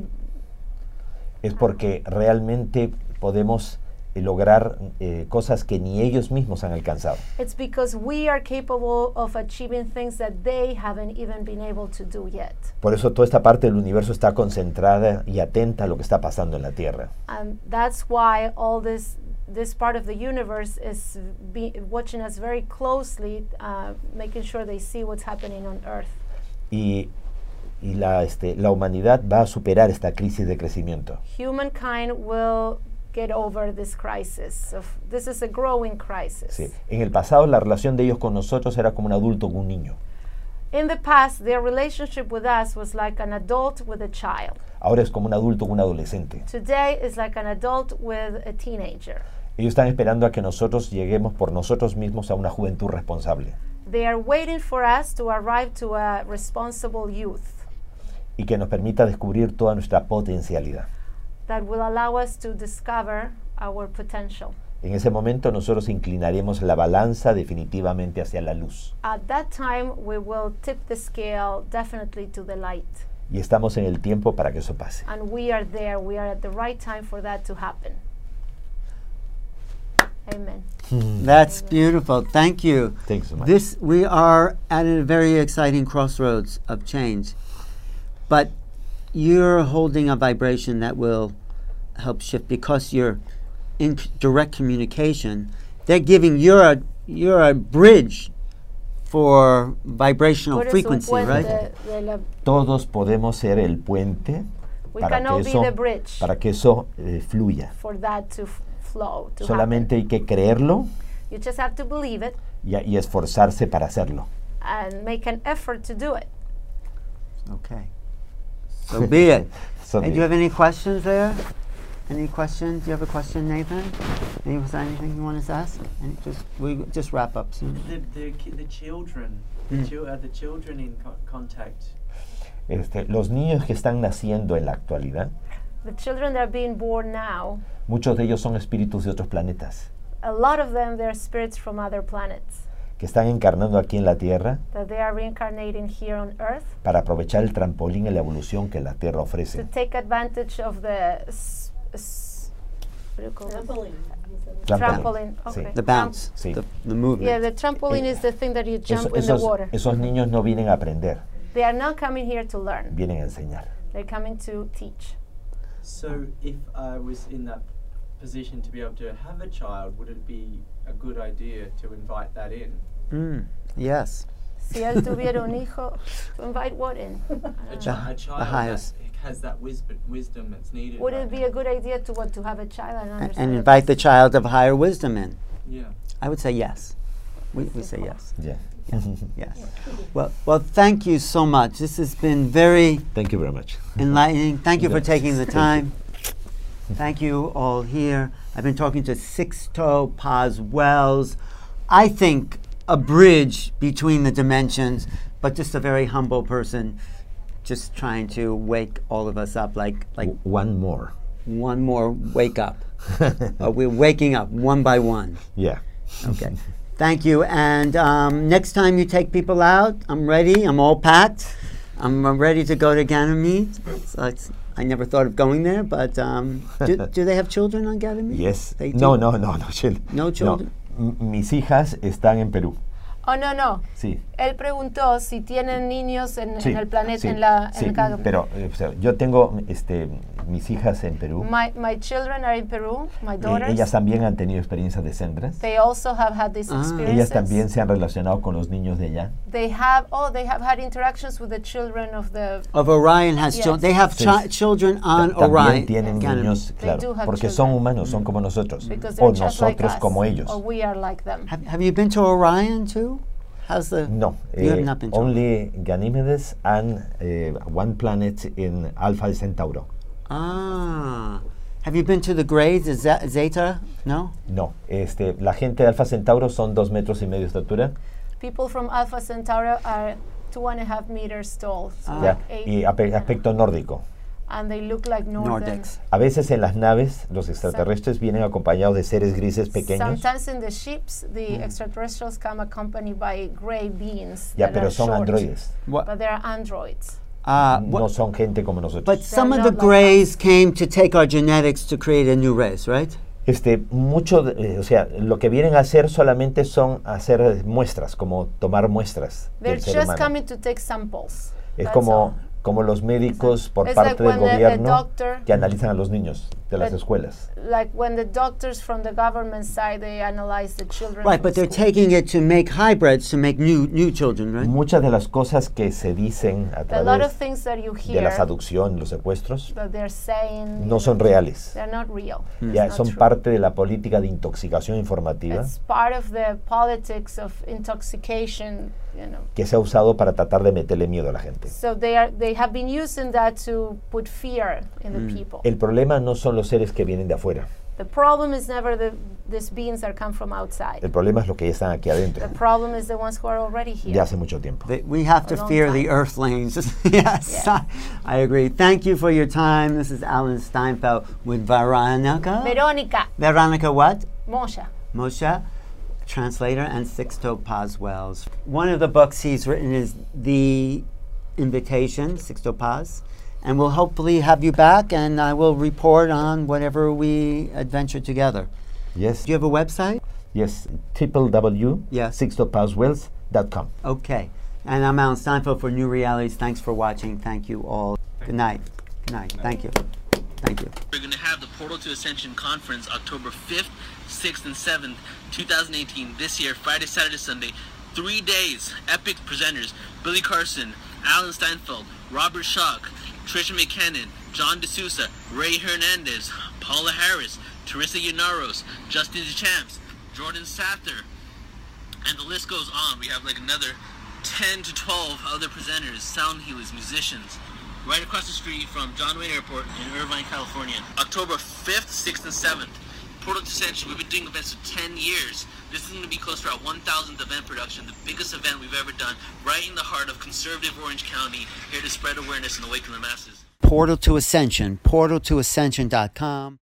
[SPEAKER 2] es porque realmente podemos eh, lograr eh, cosas que ni ellos mismos han alcanzado.
[SPEAKER 3] it's because we are capable of achieving things that they haven't even been able to do yet.
[SPEAKER 2] Por eso toda esta parte del universo está concentrada y atenta a lo que está pasando en la Tierra.
[SPEAKER 3] And that's why all this this part of the universe is be watching us very closely, uh, making sure they see what's happening on Earth.
[SPEAKER 2] Y, y la, este, la humanidad va a superar esta crisis de crecimiento.
[SPEAKER 3] Humankind will get over this crisis. Of, this is a growing crisis.
[SPEAKER 2] Sí. En el pasado la relación de ellos con nosotros era como un adulto con un niño.
[SPEAKER 3] In the past, their relationship with us was like an adult with a child.
[SPEAKER 2] Ahora es como un adulto con un adolescente.
[SPEAKER 3] Today is like an adult with a teenager.
[SPEAKER 2] Ellos están esperando a que nosotros lleguemos por nosotros mismos a una juventud responsable
[SPEAKER 3] They are waiting for us to arrive to a responsible youth
[SPEAKER 2] y que nos permita descubrir toda nuestra potencialidad.
[SPEAKER 3] that will allow us to discover our potential.
[SPEAKER 2] En ese momento nosotros inclinaremos la balanza definitivamente hacia la luz.
[SPEAKER 3] At that time, we will tip the scale definitely to the light.
[SPEAKER 2] Y estamos en el tiempo para que eso pase.
[SPEAKER 3] And we are there. We are at the right time for that to happen. Amen.
[SPEAKER 1] That's beautiful. Thank you.
[SPEAKER 2] Thank you so much.
[SPEAKER 1] This we are at a very exciting crossroads of change, but you're holding a vibration that will help shift because you're in c- direct communication. They're giving you're a you're a bridge for vibrational
[SPEAKER 3] Tú eres un
[SPEAKER 1] frequency, right?
[SPEAKER 3] puente de la-
[SPEAKER 2] Todos podemos ser el puente
[SPEAKER 3] we
[SPEAKER 2] para
[SPEAKER 3] can
[SPEAKER 2] que
[SPEAKER 3] all be
[SPEAKER 2] eso,
[SPEAKER 3] the bridge
[SPEAKER 2] para que eso eh, fluya.
[SPEAKER 3] for that to f- flow, to
[SPEAKER 2] Solamente hay que creerlo
[SPEAKER 3] happen. You just have to believe it
[SPEAKER 2] y, y esforzarse para hacerlo.
[SPEAKER 3] and make an effort to do it.
[SPEAKER 1] Okay. So be it.
[SPEAKER 2] So
[SPEAKER 1] Hey,
[SPEAKER 2] be
[SPEAKER 1] do you
[SPEAKER 2] it.
[SPEAKER 1] have any questions there? Any questions? Do you have a question, Nathan? Any, was there anything you wanted to ask? Any, just we just wrap up soon.
[SPEAKER 6] The, the, ki- the children, the,
[SPEAKER 1] Mm.
[SPEAKER 6] chil- are the children in co- contact.
[SPEAKER 2] Este, los niños que están naciendo en la actualidad,
[SPEAKER 3] The children that are being born now,
[SPEAKER 2] muchos de ellos son espíritus de otros planetas,
[SPEAKER 3] a lot of them, they're spirits from other planets,
[SPEAKER 2] que están encarnando aquí en la Tierra
[SPEAKER 3] that they are reincarnating here on Earth
[SPEAKER 2] para aprovechar el trampolín en la evolución que la Tierra
[SPEAKER 3] to
[SPEAKER 2] ofrece.
[SPEAKER 3] take advantage of the s- s- what do you call it?
[SPEAKER 5] Trampoline. he said.
[SPEAKER 3] Trampoline.
[SPEAKER 2] Sí.
[SPEAKER 3] Okay.
[SPEAKER 1] The bounce,
[SPEAKER 2] Sí.
[SPEAKER 1] the, the movement.
[SPEAKER 3] Yeah, the trampoline
[SPEAKER 2] Eh,
[SPEAKER 3] is the thing that you
[SPEAKER 2] Eso-
[SPEAKER 3] jump in the
[SPEAKER 2] esos,
[SPEAKER 3] water.
[SPEAKER 2] esos niños no vienen a aprender,
[SPEAKER 3] They are not coming here to learn.
[SPEAKER 2] vienen a enseñar.
[SPEAKER 3] They're coming to teach.
[SPEAKER 6] So if I was in that position to be able to have a child, would it be a good idea to invite that in?
[SPEAKER 1] Mm, yes.
[SPEAKER 3] Si él tuviera un hijo, to invite what in? I
[SPEAKER 6] A,
[SPEAKER 3] don't
[SPEAKER 6] chi-
[SPEAKER 3] know.
[SPEAKER 6] a child that
[SPEAKER 1] highest.
[SPEAKER 6] has that wisdom, wisdom that's needed.
[SPEAKER 3] Would
[SPEAKER 6] right
[SPEAKER 3] it be
[SPEAKER 6] now.
[SPEAKER 3] a good idea to what to have a child and
[SPEAKER 1] A-
[SPEAKER 3] understand?
[SPEAKER 1] and
[SPEAKER 3] that
[SPEAKER 1] invite the
[SPEAKER 3] this-
[SPEAKER 1] child of higher wisdom in.
[SPEAKER 6] Yeah.
[SPEAKER 1] I would say yes. We, we say yes.
[SPEAKER 2] Yeah.
[SPEAKER 1] Yes. Well, well, thank you so much. This has been very
[SPEAKER 2] Thank you very much.
[SPEAKER 1] enlightening. Thank you for
[SPEAKER 2] Yes.
[SPEAKER 1] taking the
[SPEAKER 2] Thank
[SPEAKER 1] time. Thank you all here. I've been talking to Sixto Paz Wells. I think a bridge between the dimensions, but just a very humble person, just trying to wake all of us up, like like
[SPEAKER 2] W- One more.
[SPEAKER 1] one more wake up. Uh, we're waking up one by one.
[SPEAKER 2] Yeah.
[SPEAKER 1] Okay. Thank you. And um, next time you take people out, I'm ready. I'm all packed. I'm uh, ready to go to Ganymede. So it's, I never thought of going there, but um, do, do they have children on Ganymede?
[SPEAKER 2] Yes.
[SPEAKER 1] They
[SPEAKER 2] No,
[SPEAKER 1] do?
[SPEAKER 2] no, no, no, children.
[SPEAKER 1] No children?
[SPEAKER 2] M- mis hijas están en Perú.
[SPEAKER 3] Oh, no, no.
[SPEAKER 2] Sí.
[SPEAKER 3] Él preguntó si tienen niños en,
[SPEAKER 2] Sí,
[SPEAKER 3] en el planeta,
[SPEAKER 2] sí,
[SPEAKER 3] en la...
[SPEAKER 2] sí,
[SPEAKER 3] en el ca-
[SPEAKER 2] pero eh, o sea, yo tengo este, mis hijas en Perú.
[SPEAKER 3] my, my children are in Peru, my
[SPEAKER 2] Eh,
[SPEAKER 3] daughters.
[SPEAKER 2] ellas también han tenido experiencias de sendras.
[SPEAKER 3] They also have had these
[SPEAKER 1] Ah.
[SPEAKER 3] experiences.
[SPEAKER 2] Ellas también se han relacionado con los niños de allá.
[SPEAKER 3] They have, oh, they have had interactions with the children of the...
[SPEAKER 1] Of Orion has
[SPEAKER 3] Yes.
[SPEAKER 1] children. They have
[SPEAKER 2] Sí.
[SPEAKER 1] chi- children on
[SPEAKER 2] Ta- también
[SPEAKER 1] Orion.
[SPEAKER 2] tienen
[SPEAKER 1] Ganymede.
[SPEAKER 2] niños,
[SPEAKER 3] They do
[SPEAKER 2] claro,
[SPEAKER 3] have
[SPEAKER 2] porque son
[SPEAKER 3] children.
[SPEAKER 2] humanos, son como nosotros.
[SPEAKER 3] Because they're
[SPEAKER 2] O
[SPEAKER 3] just like
[SPEAKER 2] nosotros
[SPEAKER 3] us,
[SPEAKER 2] como ellos.
[SPEAKER 3] or we are like them.
[SPEAKER 1] Have, have you been to Orion too? How's the...
[SPEAKER 2] No,
[SPEAKER 1] You have
[SPEAKER 2] eh,
[SPEAKER 1] not been to
[SPEAKER 2] only Ganymedes and eh, one planet in Alpha Centauro.
[SPEAKER 1] Ah. Have you been to the grades, the Ze- Zeta? No?
[SPEAKER 2] No, este, la gente de Alpha Centauro son dos metros y medio de estatura.
[SPEAKER 3] People from Alpha Centauri are two and a half meters tall, so
[SPEAKER 1] Ah.
[SPEAKER 2] Ya,
[SPEAKER 3] like eight,
[SPEAKER 2] y ape- aspecto nórdico.
[SPEAKER 3] and they look like northern.
[SPEAKER 1] Nordics.
[SPEAKER 2] A veces en las naves los extraterrestres vienen acompañados de seres grises pequeños.
[SPEAKER 3] Sometimes in the ships, the extraterrestrials come accompanied by gray beings
[SPEAKER 2] Ya,
[SPEAKER 3] that
[SPEAKER 2] pero
[SPEAKER 3] are
[SPEAKER 2] son
[SPEAKER 3] short,
[SPEAKER 2] androides.
[SPEAKER 1] What?
[SPEAKER 3] but they are androids.
[SPEAKER 1] Uh,
[SPEAKER 2] No
[SPEAKER 1] what
[SPEAKER 2] son gente como nosotros.
[SPEAKER 1] but some of
[SPEAKER 3] not
[SPEAKER 1] the
[SPEAKER 3] like
[SPEAKER 1] Greys came to take our genetics to create a new race, right?
[SPEAKER 2] Este, mucho, de- eh, o sea, lo que vienen a hacer solamente son hacer eh, muestras, como tomar muestras
[SPEAKER 3] They're
[SPEAKER 2] del ser
[SPEAKER 3] just
[SPEAKER 2] humano.
[SPEAKER 3] coming to take samples.
[SPEAKER 2] Es
[SPEAKER 3] that's
[SPEAKER 2] como,
[SPEAKER 3] all.
[SPEAKER 2] como los médicos por
[SPEAKER 3] It's
[SPEAKER 2] parte
[SPEAKER 3] like
[SPEAKER 2] del
[SPEAKER 3] when the- a
[SPEAKER 2] gobierno
[SPEAKER 3] doctor-
[SPEAKER 2] que analizan a los niños de las
[SPEAKER 3] But-
[SPEAKER 2] escuelas.
[SPEAKER 3] Like when the doctors from the government side, they analyze the children.
[SPEAKER 1] Right,
[SPEAKER 3] from
[SPEAKER 1] but they're
[SPEAKER 3] school.
[SPEAKER 1] taking it to make hybrids to make new new children, right?
[SPEAKER 2] Muchas de las cosas que se dicen a
[SPEAKER 3] A lot of
[SPEAKER 2] través
[SPEAKER 3] things that you
[SPEAKER 2] de
[SPEAKER 3] hear
[SPEAKER 2] la seducción, los secuestros,
[SPEAKER 3] that they're saying
[SPEAKER 2] no
[SPEAKER 3] you
[SPEAKER 2] son
[SPEAKER 3] know,
[SPEAKER 2] reales.
[SPEAKER 3] They're not real. It's
[SPEAKER 2] Ya
[SPEAKER 3] not
[SPEAKER 2] son
[SPEAKER 3] true.
[SPEAKER 2] parte de la política de intoxicación informativa
[SPEAKER 3] It's part of the politics of intoxication, you know.
[SPEAKER 2] que se ha usado para tratar de meterle miedo a la gente.
[SPEAKER 3] So they are they have been using that to put fear in the people.
[SPEAKER 2] El problema no son los seres que vienen de afuera,
[SPEAKER 3] The problem is never the these beings that come from outside.
[SPEAKER 2] el problema es los que ya están aquí adentro,
[SPEAKER 3] The problem is the ones who are already here.
[SPEAKER 2] de hace mucho tiempo.
[SPEAKER 1] They, we have to
[SPEAKER 3] A long
[SPEAKER 1] fear the
[SPEAKER 3] time.
[SPEAKER 1] earthlings. Yes,
[SPEAKER 3] Yeah.
[SPEAKER 1] I, I agree. Thank you for your time. This is Alan Steinfeld with Veronica.
[SPEAKER 3] Veronica
[SPEAKER 1] Veronica what?
[SPEAKER 3] Mosha.
[SPEAKER 1] Moshe, translator, and Sixto Paz Wells. One of the books he's written is The Invitation, Sixto Paz. And we'll hopefully have you back, and I will report on whatever we adventure together.
[SPEAKER 2] Yes,
[SPEAKER 1] Do you have a website?
[SPEAKER 2] yes, w w w
[SPEAKER 1] Yes.
[SPEAKER 2] dot sixto paz wells dot com.
[SPEAKER 1] Okay. And I'm Alan Steinfeld for New Realities. Thanks for watching. Thank you all. Good night. Good night. Thank you. Thank you.
[SPEAKER 4] We're going to have the Portal to Ascension Conference October fifth, sixth, and seventh, two thousand eighteen, this year, Friday, Saturday, Sunday, Three days, epic presenters, Billy Carson, Alan Steinfeld, Robert Schock, Trisha McKinnon, John D'Souza, Ray Hernandez, Paula Harris, Teresa Llaneros, Justin DeChamps, Jordan Sather, and the list goes on. We have like another ten to twelve other presenters, sound healers, musicians, right across the street from John Wayne Airport in Irvine, California. October fifth, sixth, and seventh. Portal to Ascension, we've been doing events for ten years. This is going to be close to our one thousandth event production, the biggest event we've ever done, right in the heart of conservative Orange County, here to spread awareness and awaken the masses.
[SPEAKER 1] Portal to Ascension, portal to ascension dot com.